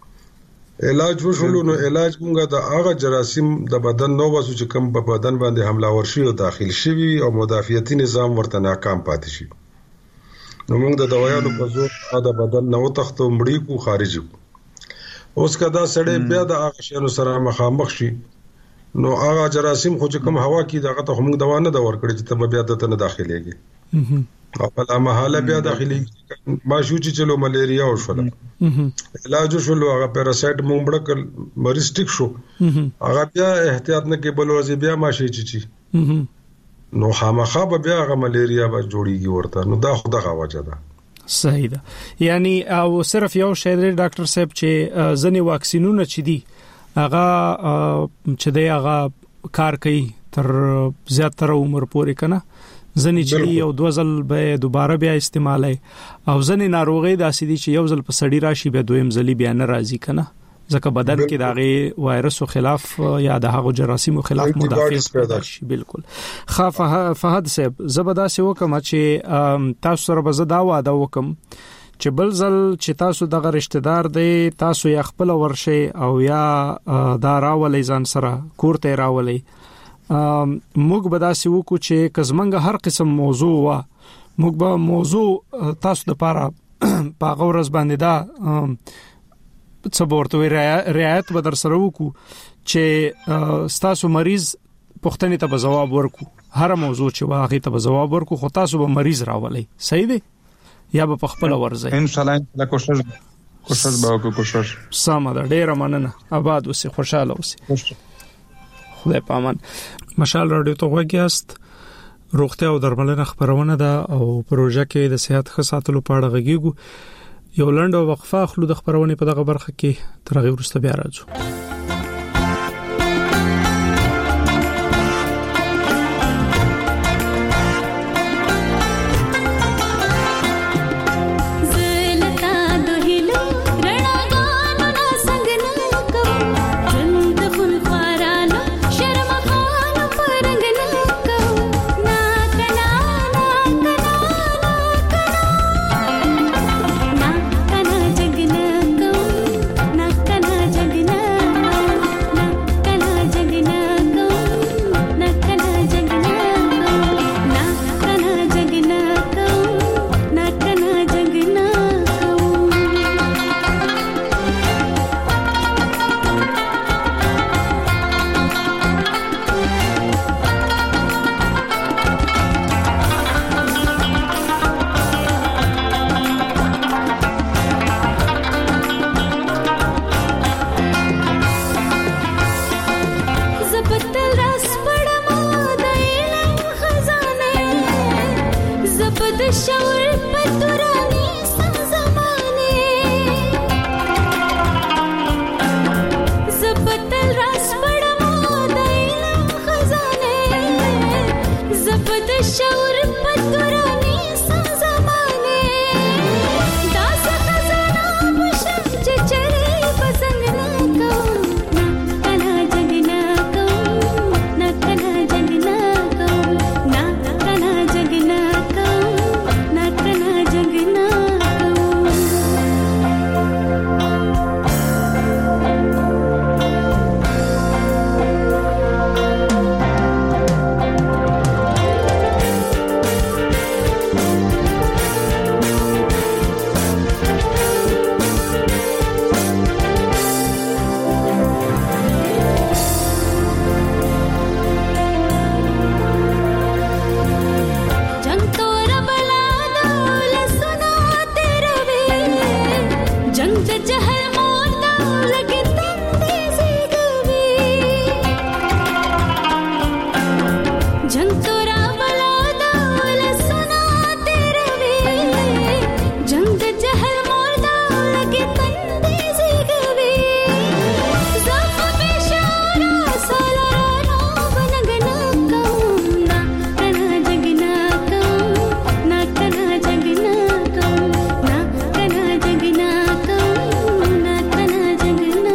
علاج وشولو نو علاج مونږه د هغه جراثیم د بدن نو واسو چې کوم په بدن باندې حمله ورشي او داخل شي او مدافعتي نظام ورته ناکام پاتې شي نو موږ د دوايانو په زور د بدن نو تختو مړی کو خارجي اوس کدا سړی بیا د هغه شنو سره مخامخ شي نو هغه جراثیم خو چې کوم هوا کې دغه ته موږ دوا نه د ور کړی چې ته بیا د تنه داخليږي او په لامحاله بیا داخلي ماشو چې چلو ملیریا وشوله علاج شولو هغه پیراسایت مونږ بڑکل مریض ټیک شو هغه بیا احتیاط نه کې بل ورځي بیا ماشي چی چی نو خامخا بیا هغه ملیریا به جوړیږي ورته نو دا خدای غواجه ده. صحیح ده یعنی او صرف یو شی دی ډاکټر صاحب چې ځنی واکسینونه چي دي هغه چې دی هغه کار کوي تر زیاتره عمر پورې کنه ځنی چې یو دوزل به دوباره بیا استعمالای او ځنی ناروغي داسې دي چې یو ځل په سړی راشي به دویم ځلی بیا نه راځي کنه ځکه بدن کې داغه وایرس او خلاف یا د هغه جراثیم خلاف مدافعت پیدا شي. بالکل خاف فهد صاحب زبدا سه وکم چې تاسو سره به زدا واده وکم چې بل ځل چې تاسو دغه رشتہ دار دی تاسو یا خپل ورشه او یا دا راولې ځان سره کوړته راولې موږ به داسې وکړو چې کزمنګ هر قسم موضوع وا موږ به موضوع تاسو د پاره په غورز باندې دا څه ورته رعایت به در سره وکړو چې تاسو مریض پښتنې ته به جواب ورکو هر موضوع چې واغې ته به جواب ورکو خو تاسو به مریض راولې صحیح دی یا به خپل ورځي ان شاء الله لا کوشش کوشش به وکړو کوشش سم ده ډېر مننه آباد اوسې خوشاله اوسې خدای پامان. مشال رادیو ته وګیاست روغتیا او درملنه خبرونه ده او پروژه کې د صحت ښه ساتلو په اړه غږیږو یو لنډه وقفه خلود خبرونه په دغه برخه کې تر هغه وروسته بیا راځو. ना زبد شور پتورانی زمانه زبدل راس پړمو د علم خزانه زبد شور پتورانی زمانه دا خزانه مشم چې چره پسند نه کوم کنا جگنا کوم نه کنا جگنا کوم نه کنا جگنا کوم نه کنا جگنا जंग तोरा बला दौल सुना तेरा वे जंग जहर मोता लगे तंदे से गवे जंग तोरा बला दौल सुना तेरा वे जंग जहर मोता लगे तंदे से गवे ज़फ बेशारा सालारा बनगना कहूँ ना कना जगना कहूँ ना कना जगना कहूँ ना कना जगना कहूँ ना कना जगना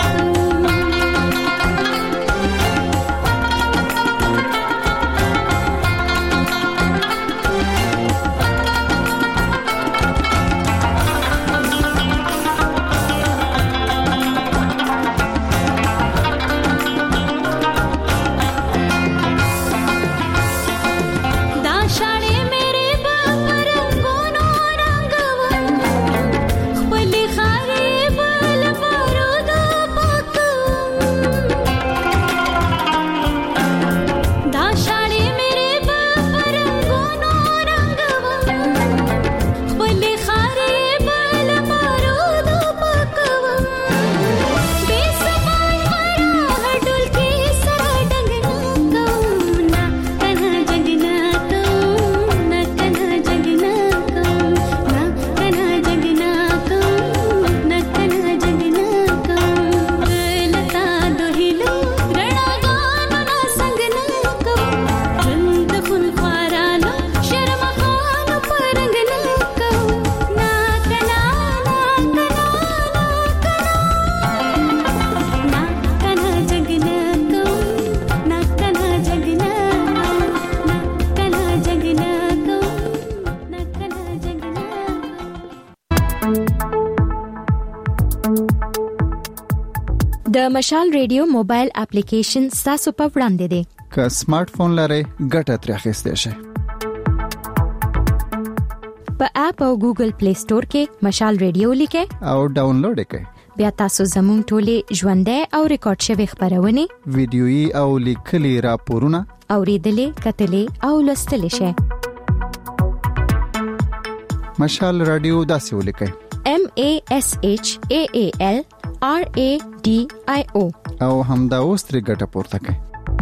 दाशाळे मेरे बाप रंगोनो रंगवन खपली खारे बल बारूद पाकवन दाशाळे मेरे बाप रंगोनो रंगवन खपली खारे बल बारूद पाकवन बेसमान मरा हडुल के सरा डंगना कहूँ ना कना जगना कहूँ ना कना जगना कहूँ ना कना जगना कहूँ ना कना जगना कहूँ लता दोहिलो रणा गानो ना संगना कहूँ रंग खुन ख्वारालो शर्म खानो परंगना कहूँ ना कना ना कना ना कना ना कना जगना कहूँ ना कना जगना कहूँ ना कना जगना कहूँ ना कना जगना د مشال ریډیو موبایل اپلیکیشن تاسو په وړاندې دی که سمارټ فون لرئ ګټه ترې اخیستئ شئ په اپ او ګوګل پلی سٹور کې مشال ریډیو لیکئ او ډاونلوډ یې کړئ بیا تاسو زموږ ټولې ژوندۍ او ریکارډ شوی خبرونه ویډیويي او لیکلي راپورونه اوریدلې کتلې او لوستلې شئ مشال رادیو داسې ولیکئ M A S H A A L R A D I O او همدا اوس ترې ګټه پورته کړئ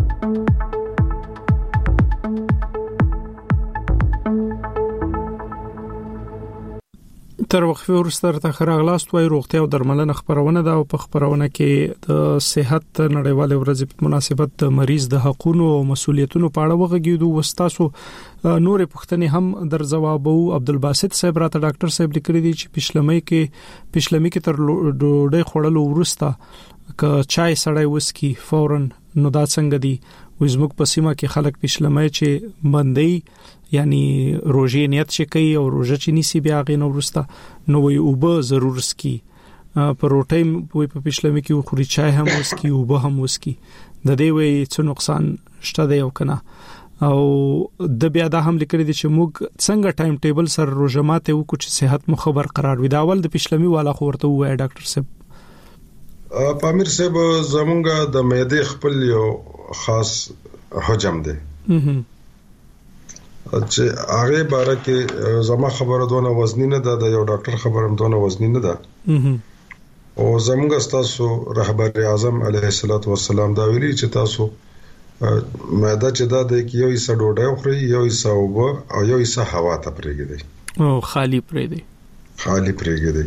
تر وقفه ورسته ته خراغلاست وای روغتیا او درملنه خبرونه ده او په خبرونه کې د صحت نړیواله ورځ په مناسبت د مریض د حقوقو او مسولیتونو په اړه وغږیدو وستاسو نور پښتنې هم در جوابو عبدالباسط صاحب راته ډاکټر صاحب لیکلي دي چې پښلمۍ کې پښلمۍ کې تر ډوډۍ خوړلو ورسته ک چای سړی وسکي فورن نو دا څنګه دي وزموږ په سیمه کې خلک پښلمۍ چې باندې یعنی روزي نیت شي کوي او روزه چې نيسي بیا غي نو ورسته نو وي اوبه ضرور سکي پر روټي په پښلمۍ کې خوري چای هم وسکي اوبه هم وسکي د دې وي څه نقصان شته دی او کنه او د بیا د هم لیکل دي چې موږ څنګه ټایم ټیبل سره روزه ماته وکړو چې صحت مو خبر قرار وي دا اول د پښلمۍ والا خو ورته وای ډاکټر صاحب پامیر صاحب زمونږه د معده خپل یو خاص حجم دی چې هغه باره کې زما خبره دونه وزنی نه ده د یو ډاکټر خبره هم دونه وزنی نه ده او زموږ تاسو رهبر اعظم علیه الصلاۃ والسلام دا ویلي چې تاسو معده چې دا د یو حصہ ډوډۍ خوري یو حصہ اوبه او یو حصہ هوا ته پرېږدي او خالی پرېږدي خالی پرېږدي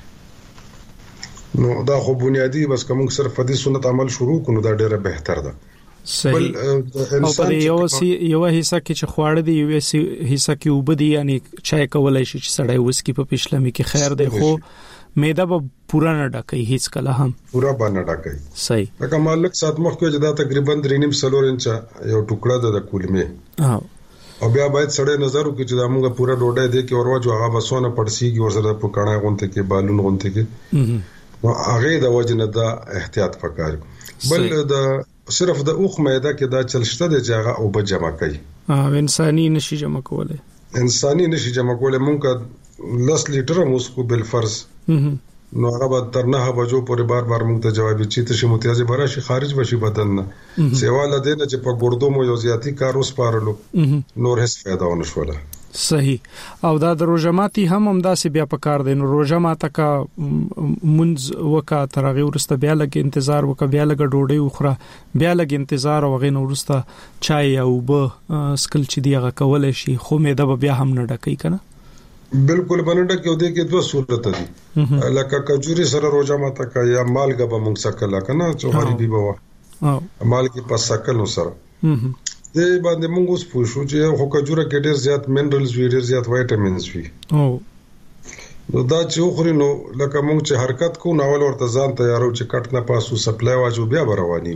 نو دا خو بنیادی بس کوم صرف د سنت عمل شروع کونو دا ډیره بهتر ده صحیح او په یو سی یو حصہ کې چې خواړه دی یو حصہ کې وبدي یعنی چای کولای شي چې سړی وسکی په پښلمي کې خیر دی خو معده به پورا نه ډکې هیڅ کله هم پورا باندې ډکې صحیح لکه مالک سات مخ کې جدا تقریبا درې نیم سلور انچ یو ټوکړه د کولمې او بیا باید سړی نظر وکړي چې دا موږ پورا ډوډۍ دی کې اورواجو هغه بسونه پړسیږي ورسره په کڼه غونته کې بالون غونته کې نو هغه د وجنه دا احتیاط وکړي بل د صرف د اوخ معده کې دا چلشته دی چې هغه او به جمع کوي اه انساني نشي جمع کولای انساني نشي جمع کولای مونږ لس لیټر موسکو بل فرض نو هغه به تر نه بجو پورې بار بار مونږ ته جواب چي ته شي متیازه براشي خارج بشي بدن نه سیواله دینه چې په ګردو مو یو زیاتی کار اوس پارلو نور هیڅ فائدہ ونه شوله صحیح او دا د روزماتي هم هم داسې بیا پکار دي نو روزماته کا منځ وکا ترغه ورسته بیا لګ انتظار وکا بیا لګ ډوډۍ وخره بیا لګ انتظار او غین ورسته چای او به سکل چې دیغه کول شي خو مې د بیا هم نه ډکې کنه بالکل باندې کې ودې کې دوه صورت دي لکه کجوري سره روزماته کا یا مالګه به موږ سکل کنه چوغری بي بوا مالګه په سکل سره د باندې موږ اوس پوښو چې خو کجوره کې ډېر زیات منرالز وي ډېر زیات وایټامینز وي او نو دا چې خوري نو لکه موږ چې حرکت کوو نو اول ورته ځان تیارو چې کټ نه پاسو سپلای واجو بیا رواني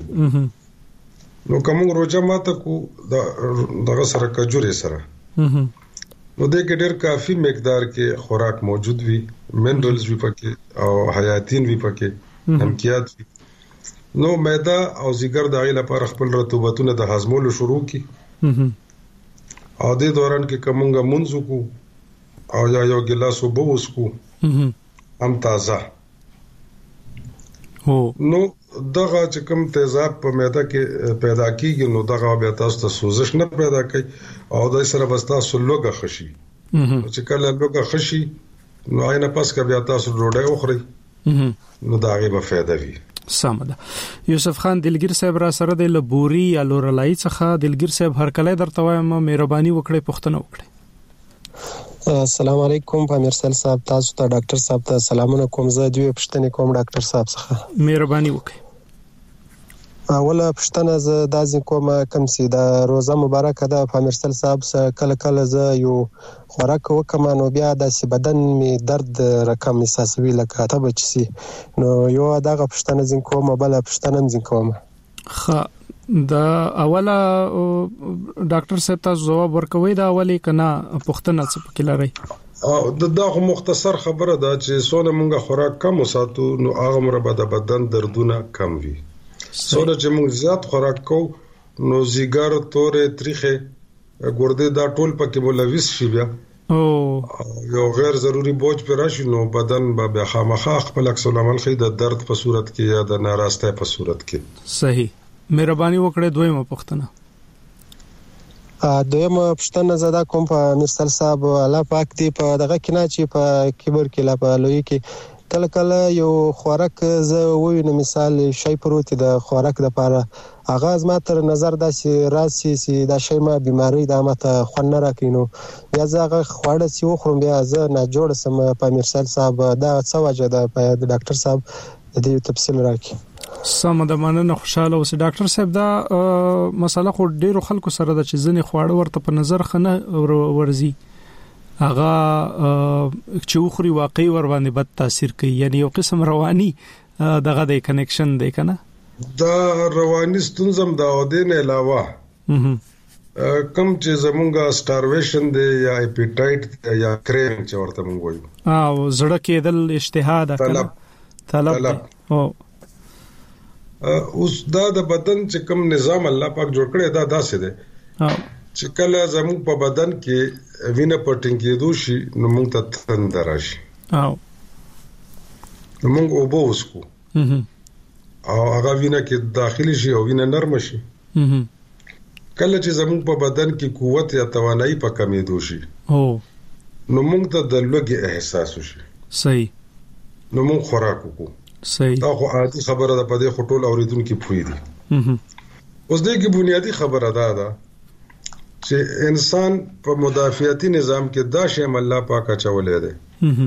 نو کوم روزه ماته کو دغه سره کجوره سره نو د کې ډېر کافي مقدار کې خوراک موجود وي منرالز وي پکې او حیاتین وي پکې امکیات وي نو معده او ځیګر د غیله پر خپل رطوبتونه د هضمولو شروع کی او د دوران کې کومګه منځو کو او یا یو ګلاس وبو وسکو هم تازه هو نو دغه چې کوم تیزاب په معده کې پیدا کیږي نو دغه بیا تاسو ته سوزش نه پیدا کوي او د سره بستا سلوګه خشي چې کله لوګه خشي نو آینه پس کا بیا تاسو ډوډۍ وخوري نو دا غي به فائدہ وي سمده یوسف خان دلګر صاحب را سره د لبوري یا لورلای څخه دلګر صاحب هر کله درته وایم مهرباني وکړئ پښتنه وکړئ السلام علیکم پامیرسل صاحب تاسو ته ډاکټر صاحب ته سلامونه کوم زه دوی پښتنه کوم ډاکټر صاحب څخه مهرباني وکړئ اوله پښتنه زه دازې کوم کم سي دا روزه مبارکه ده پامیرسل صاحب کله کله زه یو خوراک وکم نو بیا د بدن می درد رقم احساسوي لکه ته بچسي نو یو دغه پښتنه زین کوم بل پښتنه زین کوم خ دا اوله ډاکټر صاحب تاسو جواب ورکوي دا اولی کنا پښتنه څه پکې لري او دغه مختصر خبره ده چې سونه مونږه خوراک کم وساتو نو هغه مربع د بدن دردونه کم وي سونه چې موږ زیات خوراک کوو نو زیګر تورې تریخه ګردې دا ټول پکې مولويس شي بیا او یو غیر ضروری بوج پر راشي نو بدن به خامخا خپل عکس العمل خي د درد په صورت کې یا د ناراسته په صورت کې صحیح مهرباني وکړئ دویمه پښتنه ا دویمه پښتنه زدا کوم په مرسل صاحب الله پاک دی په دغه کنا چې په کبر کې لا په لوی کې کله کله یو خوراک زه وینم مثال شی پروت د خوراک د لپاره اغاز ما تر نظر داسې راسي سي د شی ما بيماري د ماته خون نه راکینو بیا زغه خوړه سی وخورم بیا زه نه جوړ سم په مرسل صاحب دا څه وجه ده په ډاکټر صاحب د دې تفصیل راکړي سم د مننه خوشاله اوسې ډاکټر صاحب دا مسله خو ډیرو خلکو سره د چیزنې خواړه ورته په نظر خنه ورزي اغه چې وخوري واقعي ور باندې بد تاثیر کوي یعنی یو قسم رواني دغه د کنیکشن دی کنه دا رواني ستونزم دا ودین علاوه کم چې زمونږه سټارویشن دی یا اپیټایټ یا کریوینګ چې ورته مونږ وایو او زړه کېدل اشتها ده طلب طلب او اوس دا د بدن چې کوم نظام الله پاک جوړ کړی دا داسې دی چې کله زموږ په بدن کې وینه پټینګ کېدو شي نو موږ ته تند راشي او نو موږ اوبو وسکو او هغه وینه کې داخلي شي او وینه نرم شي کله چې زموږ په بدن کې قوت یا توانایي په کمېدو شي او نو موږ ته د لوګي احساس وشي صحیح نو موږ خوراک وکړو صحیح دا خو عادي خبره ده په دې خټول اوریدونکو پوي دي اوس دې کې بنیادی خبره ده چې انسان په مدافعتي نظام کې دا شی الله پاک چولې ده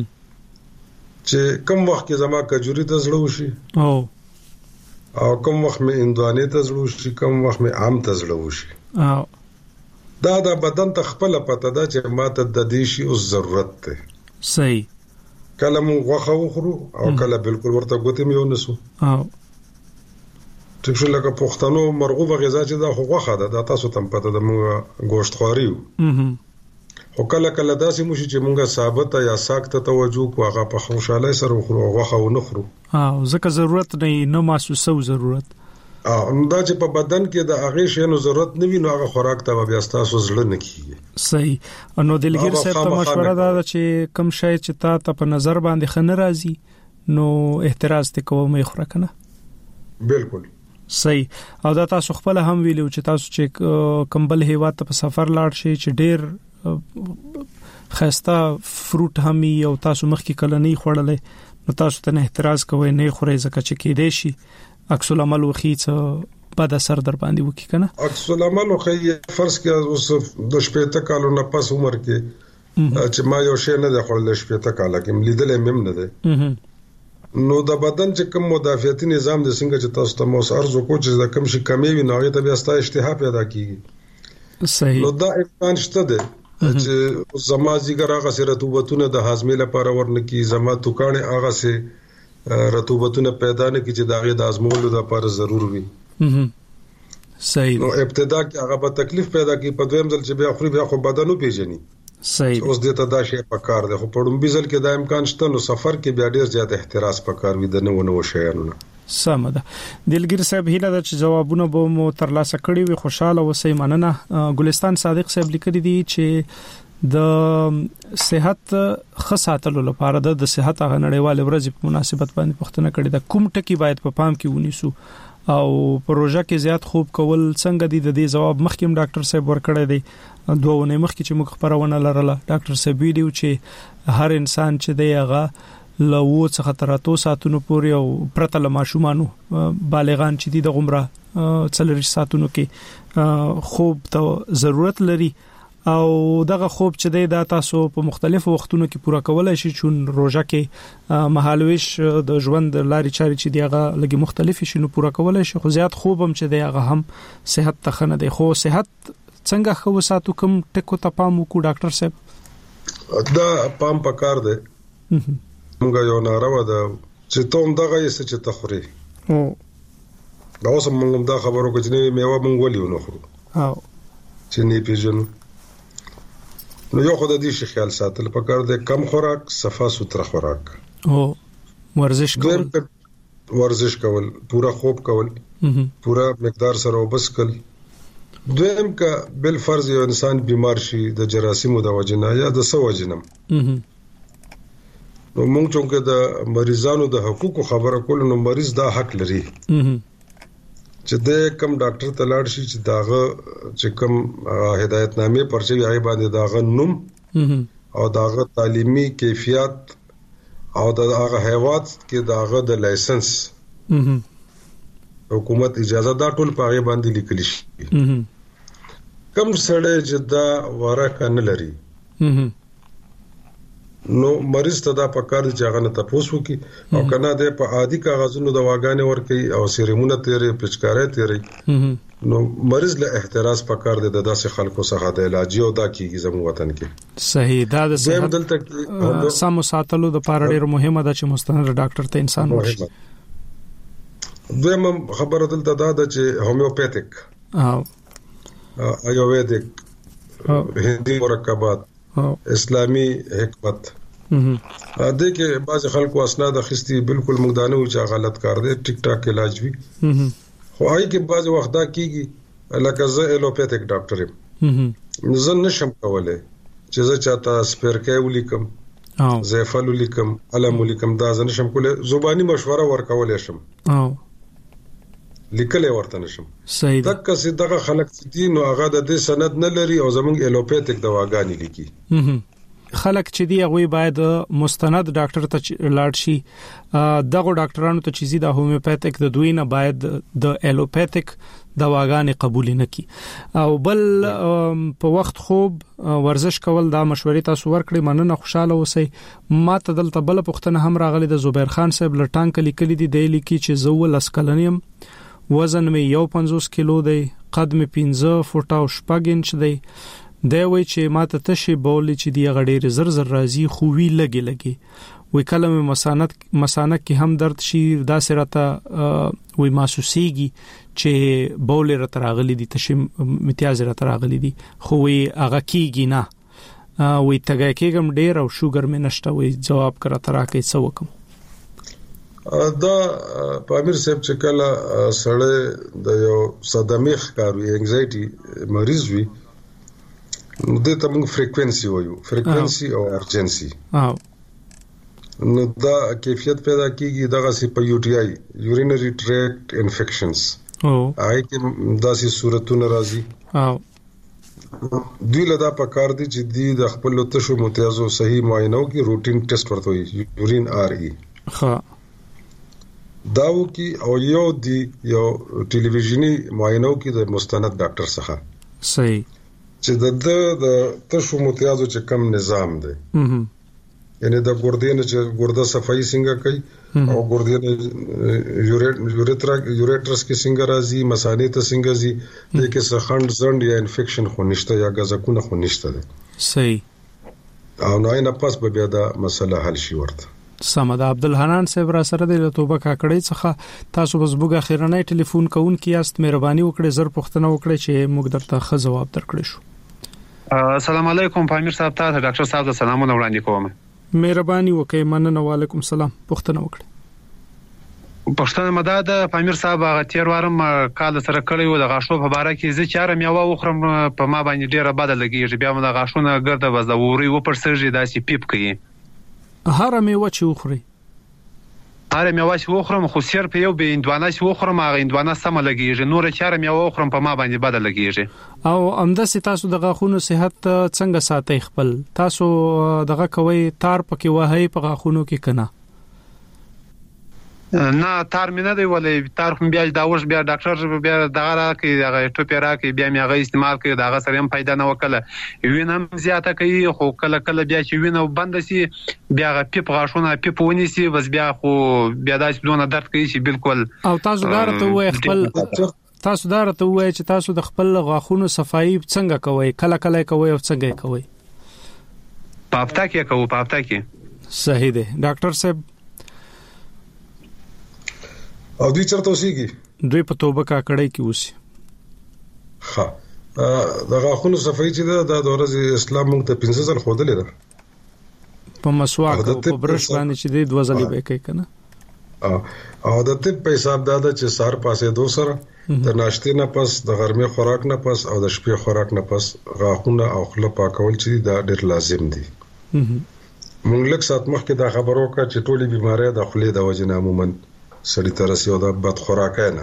چې کوم وخت کې زما کجوري ته زړه وشي او او کوم وخت مې اندوانه ته زړه وشي کوم وخت مې عام ته زړه وشي او دا د بدن ته خپل پته ده چې ماته د دې شی او ضرورت ده. صحیح. کله مو غوخه وخورو او کله بالکل ورته ګوتې مې ونسو. او ټیک شو لکه پښتنو مرغوبه غذا چې دا خو غوخه ده دا تاسو ته پته ده موږ گوشت خوري. اها. خو کله کله داسې مو چې موږ ثابت یا ساکته توجه کو هغه په خوشاله سره وخورو غوخه و نه خورو. او ځکه ضرورت نه نه محسوسه ضرورت. ا دا چې په بدن کې د هغه شی نو ضرورت نه وي نو هغه خوراک ته بیا تاسو زړه نه کیږي. صحیح. نو دلګر صاحب ته مشوره ده چې کم شای چې تا ته په نظر باندې خنه راځي نو احتراز ته کوم یې خوره کنه. بالکل. صحیح. او دا تاسو خپل هم ویلو چې تاسو چې کمبل هیواد ته په سفر لاړ شئ چې ډیر خسته فروټ هم یو تاسو مخکې کله نه خوړلې نو تاسو ته احتراز کوئ نه خورئ ځکه چې کې دی شي عکس العمل وخی څه بد اثر در باندې وکي کنه. عکس العمل خو فرض کې اوس د شپږ کالو نه پس عمر کې چې ما یو شی نه د خپل شپږ کاله کې لیدل مم نه ده نو د بدن چې کوم مدافعتي نظام د څنګه چې تاسو ته مو ارزو کو چې د کوم شي کمی وي نو هغه ته بیا ستاسو اشتها پیدا کیږي. صحیح. نو دا امکان شته ده چې زما زیګر هغه سره رطوبتونه د هاضمې لپاره ورنکي زما توکانه هغه سره رطوبتونه پیدا نه کی چې داغه د ازمولو لپاره ضرور وي. صحیح. نو ابتدا کې هغه په تکلیف پیدا کی په دویم ځل چې بیا خوري بیا خو بدن پیژني. صحیح. اوس دې ته دا شی پکار دی خو په ډومبي ځل کې دا امکان شته نو سفر کې بیا ډیر زیات احتراز پکار وي د نو نو شیانو. سمه ده. دلګر صاحب هیله ده چې جوابونه به مو ترلاسه کړي وي. خوشاله اوسئ. مننه. ګلستان صادق صاحب لیکلي دي چې د صحت خاصاتلو لپاره د صحت غ نړیوال ورځ په مناسبت باندې پښتنه کړي دا کوم ټکی باید په پام کې ونیسو او پروژه کې زیات خوب کول څنګه دي د دې جواب مخکیم ډاکټر صاحب ورکړی دی دوه نه مخکې چې موږ خبرونه لرله ډاکټر صاحب ویډیو چې هر انسان چې دی هغه لو څخه تر اتو ساعتونو پورې او پرته له ماشومانو بالغان چې دي د عمره څلور ساعتونو کې خوب ته ضرورت لري او دغه خوب چې دی دا تاسو په مختلفو وختونو کې پوره کولای شئ چې روزه کې مهالويش د ژوند لاري چاري چې دی هغه لګي مختلف شي نو پوره کولای شئ خو زیات خوب هم چې دی هغه هم صحت ته خنه دی. خو صحت څنګه خو ساتو کوم ټکو ته پام وکړو ډاکټر صاحب؟ دا پام پکار دی. موږ یو ناروا ده چې توم دغه یې چې تخوري او دا اوس موږ دا خبرو کې چې میوه موږ ولې نه خورو او چې نه پیژنو نو یو خدای دې شي خیال ساتل پکار دی. کم خوراک صفا سوتره خوراک او ورزش کول ورزش کول پورا خوب کول پورا مقدار سره وبس کول. دویم کا بل فرض یو انسان بیمار شي د جراثیمو د وجنه یا د سو وجنم نو موږ چې د مریضانو د حقوقو خبره کول نو مریض دا حق لري چې د کم ډاکټر ته لاړ شي چې داغه چې کم هدایتنامې پرچې هغه باندې داغه نوم او داغه تعلیمي کیفیت او داغه هیواد کې داغه د لایسنس حکومت اجازه دا ټول په هغه باندې لیکل شي. کم سړی چې دا ورکه نه لري نو مریض ته دا پکار دي چې هغه نه تاسو کی او کنه د په عادي کاغذونو د واګانې ور کوي او سیریمونه تیرې پچکارې تیرې نو مریض له احتراز پکار دي د داسې خلکو څخه د علاج او دا کیږي زموږ وطن کې. صحیح. دا د صحت سم ساتلو د پاره ډېر مهمه ده چې مستند ډاکټر ته انسان وشي. دویم خبره دلته دا ده چې هومیوپیتیک او ایوویدیک هندي مرکبات اسلامي حکمت ا دې کې بعض خلکو اسناد اخستي بالکل مقدانه او چې غلط کار دي ټیک ټاک علاج وی خو هاي کې بعض وخت دا کیږي لکه زه ایلوپیتیک ډاکټر یم زه نشم کولای چې زه چاته سپیرکې ولیکم او زیفل ولیکم علم ولیکم دا زه نشم کولای زبانی مشوره ورکولای شم او لیکلې ورته نشم. صحیح. تک چې دغه خلک دي نو هغه د دې سند نه لري او زموږ ایلوپیتیک دواګانی لیکي. خلک چې دی هغه باید مستند ډاکټر ته لاړ شي. دغه ډاکټرانو ته چې زیاده هومیوپیتیک د دوی نه باید د ایلوپیتیک دواګانې قبول نه کی او بل په وخت خوب ورزش کول دا مشورې تاسو ورکړې مننه خوشاله اوسئ. ما ته دلته بل پښتنه هم راغلي د زبیر خان صاحب لټانک لیکلي دی دی لیکي چې زو لسکلنیم وزن می یو پنځوس کیلو دی قد می پنځه فوټه او شپږ انچ دی دی وای چې ما ته تشي بولی چې دی غډېر زر زر راځي خو وی لګي لګي وی کلمه مسانت مسانک کې هم درد شي دا سرته وی محسوسيږي چې بولی را تراغلي دي تشي امتیاز را تراغلي دي خو وی هغه کیږي نه وی تګه کېګم ډېر او شوګر مې نشته وی جواب کړه ترا کې څه وکم. دا پامیر صاحب چې کله سړی د یو صدمه ښکاروي انګزایټي مریض وي نو د تمنګ فریکوئنسي وایو فریکوئنسي او ارجنسي نو دا کیفیت پیدا کیږي دغه سی په یو ټي آی یورینری ټریکټ انفیکشنز او هغه کې داسې صورتونه راځي او دوی لدا په کار دي چې دی د خپل تشو متیازو صحیح معاینو کې روټین ټیسټ ورته وي یورین آر ای ها داو کې او یو دی یو ټلویزیونی معاینو کې د مستند ډاکټر څخه صحیح چې د د تشو متیازو چې کم نظام دی یعنی د ګردې نه چې ګرده صفائی څنګه کوي او ګردې نه یوریترا یوریټرس کې څنګه راځي مسانې ته څنګه زی د کې سخند زند یا انفیکشن خو نشته یا غزکونه خو نشته ده صحیح او نه نه پس به بیا دا مسله حل شي ورته. سمد عبدالحنان صاحب را سره د توبه کاکړی څخه تاسو بس بوګه خیرنۍ ټلیفون کوون کیاست مهرباني وکړئ زر پښتنه وکړئ چې موږ درته ښه جواب درکړی شو. السلام علیکم پامیر صاحب ته ډاکټر صاحب سلامونه وړاندې کوم. مهرباني وکړئ مننه وعلیکم سلام پښتنه وکړئ. پښتنه مدد پامیر صاحب هغه تیر وارم کال سره کړی و د غاښو په باره کې زه چاره میوه وخورم په ما باندې ډیره بد لګیږي بیا مې د غاښونه ګرده وز د ووري و پر سرجی داسې پیپ کوي هر میوه چې وخوري هر میوه چې وخورم خو سیر په یو به اندوانه چې وخورم هغه اندوانه سم لګیږي نور چاره میوه وخورم په ما باندې بد لګیږي او امداسي تاسو د غاښونو صحت څنګه ساتي خپل تاسو دغه کوي تار پکې وهي په غاښونو کې کنه نه تار مینه دی ولې تار هم بیا دا ورش بیا ډاکټر بیا دغه راکې دغه ټوپی راکې بیا مې هغه استعمال کړ دغه سره هم پیدا نه وکړه وینم زیاته کوي خو کله کله بیا چې وینو بند شي بیا غ پیپ غاښونه پیپ ونیسي بس بیا خو بیا داس دونه درد کوي چې بالکل او تاسو دارته وای خپل تاسو دارته وای چې تاسو د خپل غاښونو صفائی څنګه کوي کله کله کوي او څنګه کوي په هفته کې کوو په هفته کې صحیح دی ډاکټر صاحب او دوی چرته اوسېږي دوی په توبه کاکړی کې اوسي ها دا غاښونو صفائی چې دا د ورځې اسلام موږ ته پنځه ځل خودلې ده په مسواک او په برش باندې چې د دوه ځلې به کوي کنه او د طب په حساب دا ده چې سار پاسې دو سره د ناشتې نه پس د غرمې خوراک نه پس او د شپې خوراک نه پس غاښونه او خوله پاکول چې دا ډېر لازم دي موږ لږ سات مخکې دا خبرو کا چې ټولې بیماری د خولې د وجې نه عموما سړی تر سیو دا بد خوراک نه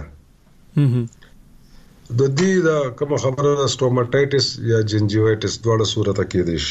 د دې دا کوم خبره د سټوماټایټس یا جنجیوایټس دواړه صورت کې دي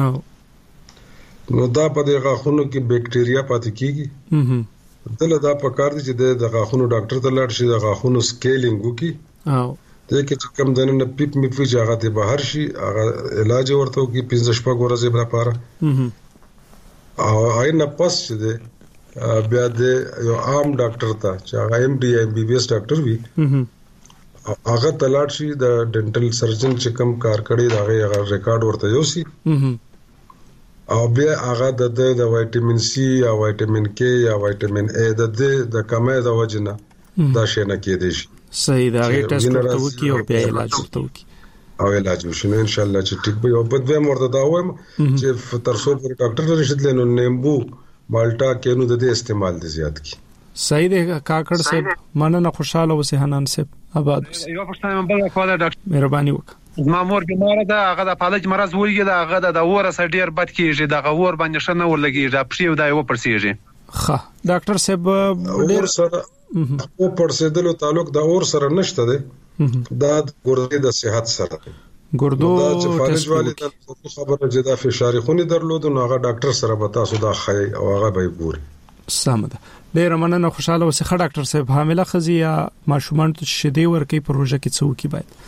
شي نو دا په دغه غاښونو کې بکټیریا پاتې کیږي دله دا په کار دي چې د غاښونو ډاکټر ته لاړ شي د غاښونو سکیلینګ وکړي او د کې چې کم دنه پیپ می په ځای هغه بهر شي هغه علاج ورته کوي پنځه شپږ ورځې لپاره او آینه پس دې بیا د یو عام ډاکټر ته چې هغه ایم ډي ایم بي بي ایس ډاکټر وي هغه تلاړ شي د ډنټل سرجن چې کوم کار کړی دا هغه ریکارډ ورته یوسي او بیا هغه د د وټامین سي یا وټامین کې یا وټامین اي د د کمې د وجنه دا شي نه کېدی شي صحیح دا غي ټیسټ ورته وکي او بیا علاج ورته وکي او علاج وشنه ان شاء الله چې ټیک به او بد به مرته دا وایم چې تر څو پر ډاکټر نشد لنو نیمبو مالټا کینو د دې استعمال دي زیات کی صحیح دی کاکړ صاحب مننه خوشاله اوسه حنان صاحب آباد یو پښتنه بل کوله ډاکټر مهرباني وکړه ما مور بیمار ده هغه د فالج مرز ویږي ده هغه د اور سره ډیر بد کیږي د غور باندې شنه ورلګي دا پښیو دا یو پرسیږي ښه ډاکټر صاحب ډیر سره او پرسیدلو تعلق د اور سره نشته ده دا ګردې د صحت سره ګردو چې فالج والی د خبره چې دا فشار خونی درلود نو هغه ډاکټر سره به تاسو دا خای او هغه به ګوري سمده ډیر مننه خوشاله اوسه ښه ډاکټر صاحب حامله خزي یا ماشومان ته شیدې ورکي پروژه کې څو کی باید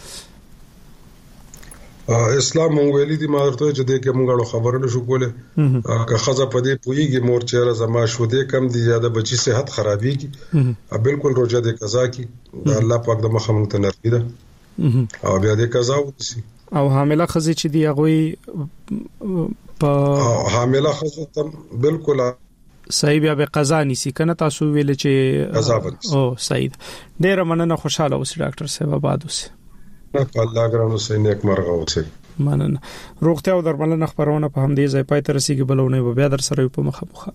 اسلام مونږ ویلي دي مارته چې د کومګړو خبره نشو کوله که خزه په دې پويږي مور چیرې زما شو دې کم دي یا د بچي صحت خرابيږي بالکل روزه د قضا کی الله پاک د مخه مونږ ته نرمي ده او بیا د قضا وسی او حامله خزي چې دی هغه په حامله خزه ته بالکل صحیح بیا به قضا نسی کنه تاسو ویل چې قضا بنس او صحیح ډیر مننه خوشاله اوسه ډاکټر صاحب آباد اوسه الله ګرانو سي نیک مرغه اوسه مننه روغتیا او درملنه خبرونه په همدې ځای پای ته رسیدي بلونه به بیا در سره په مخه مخه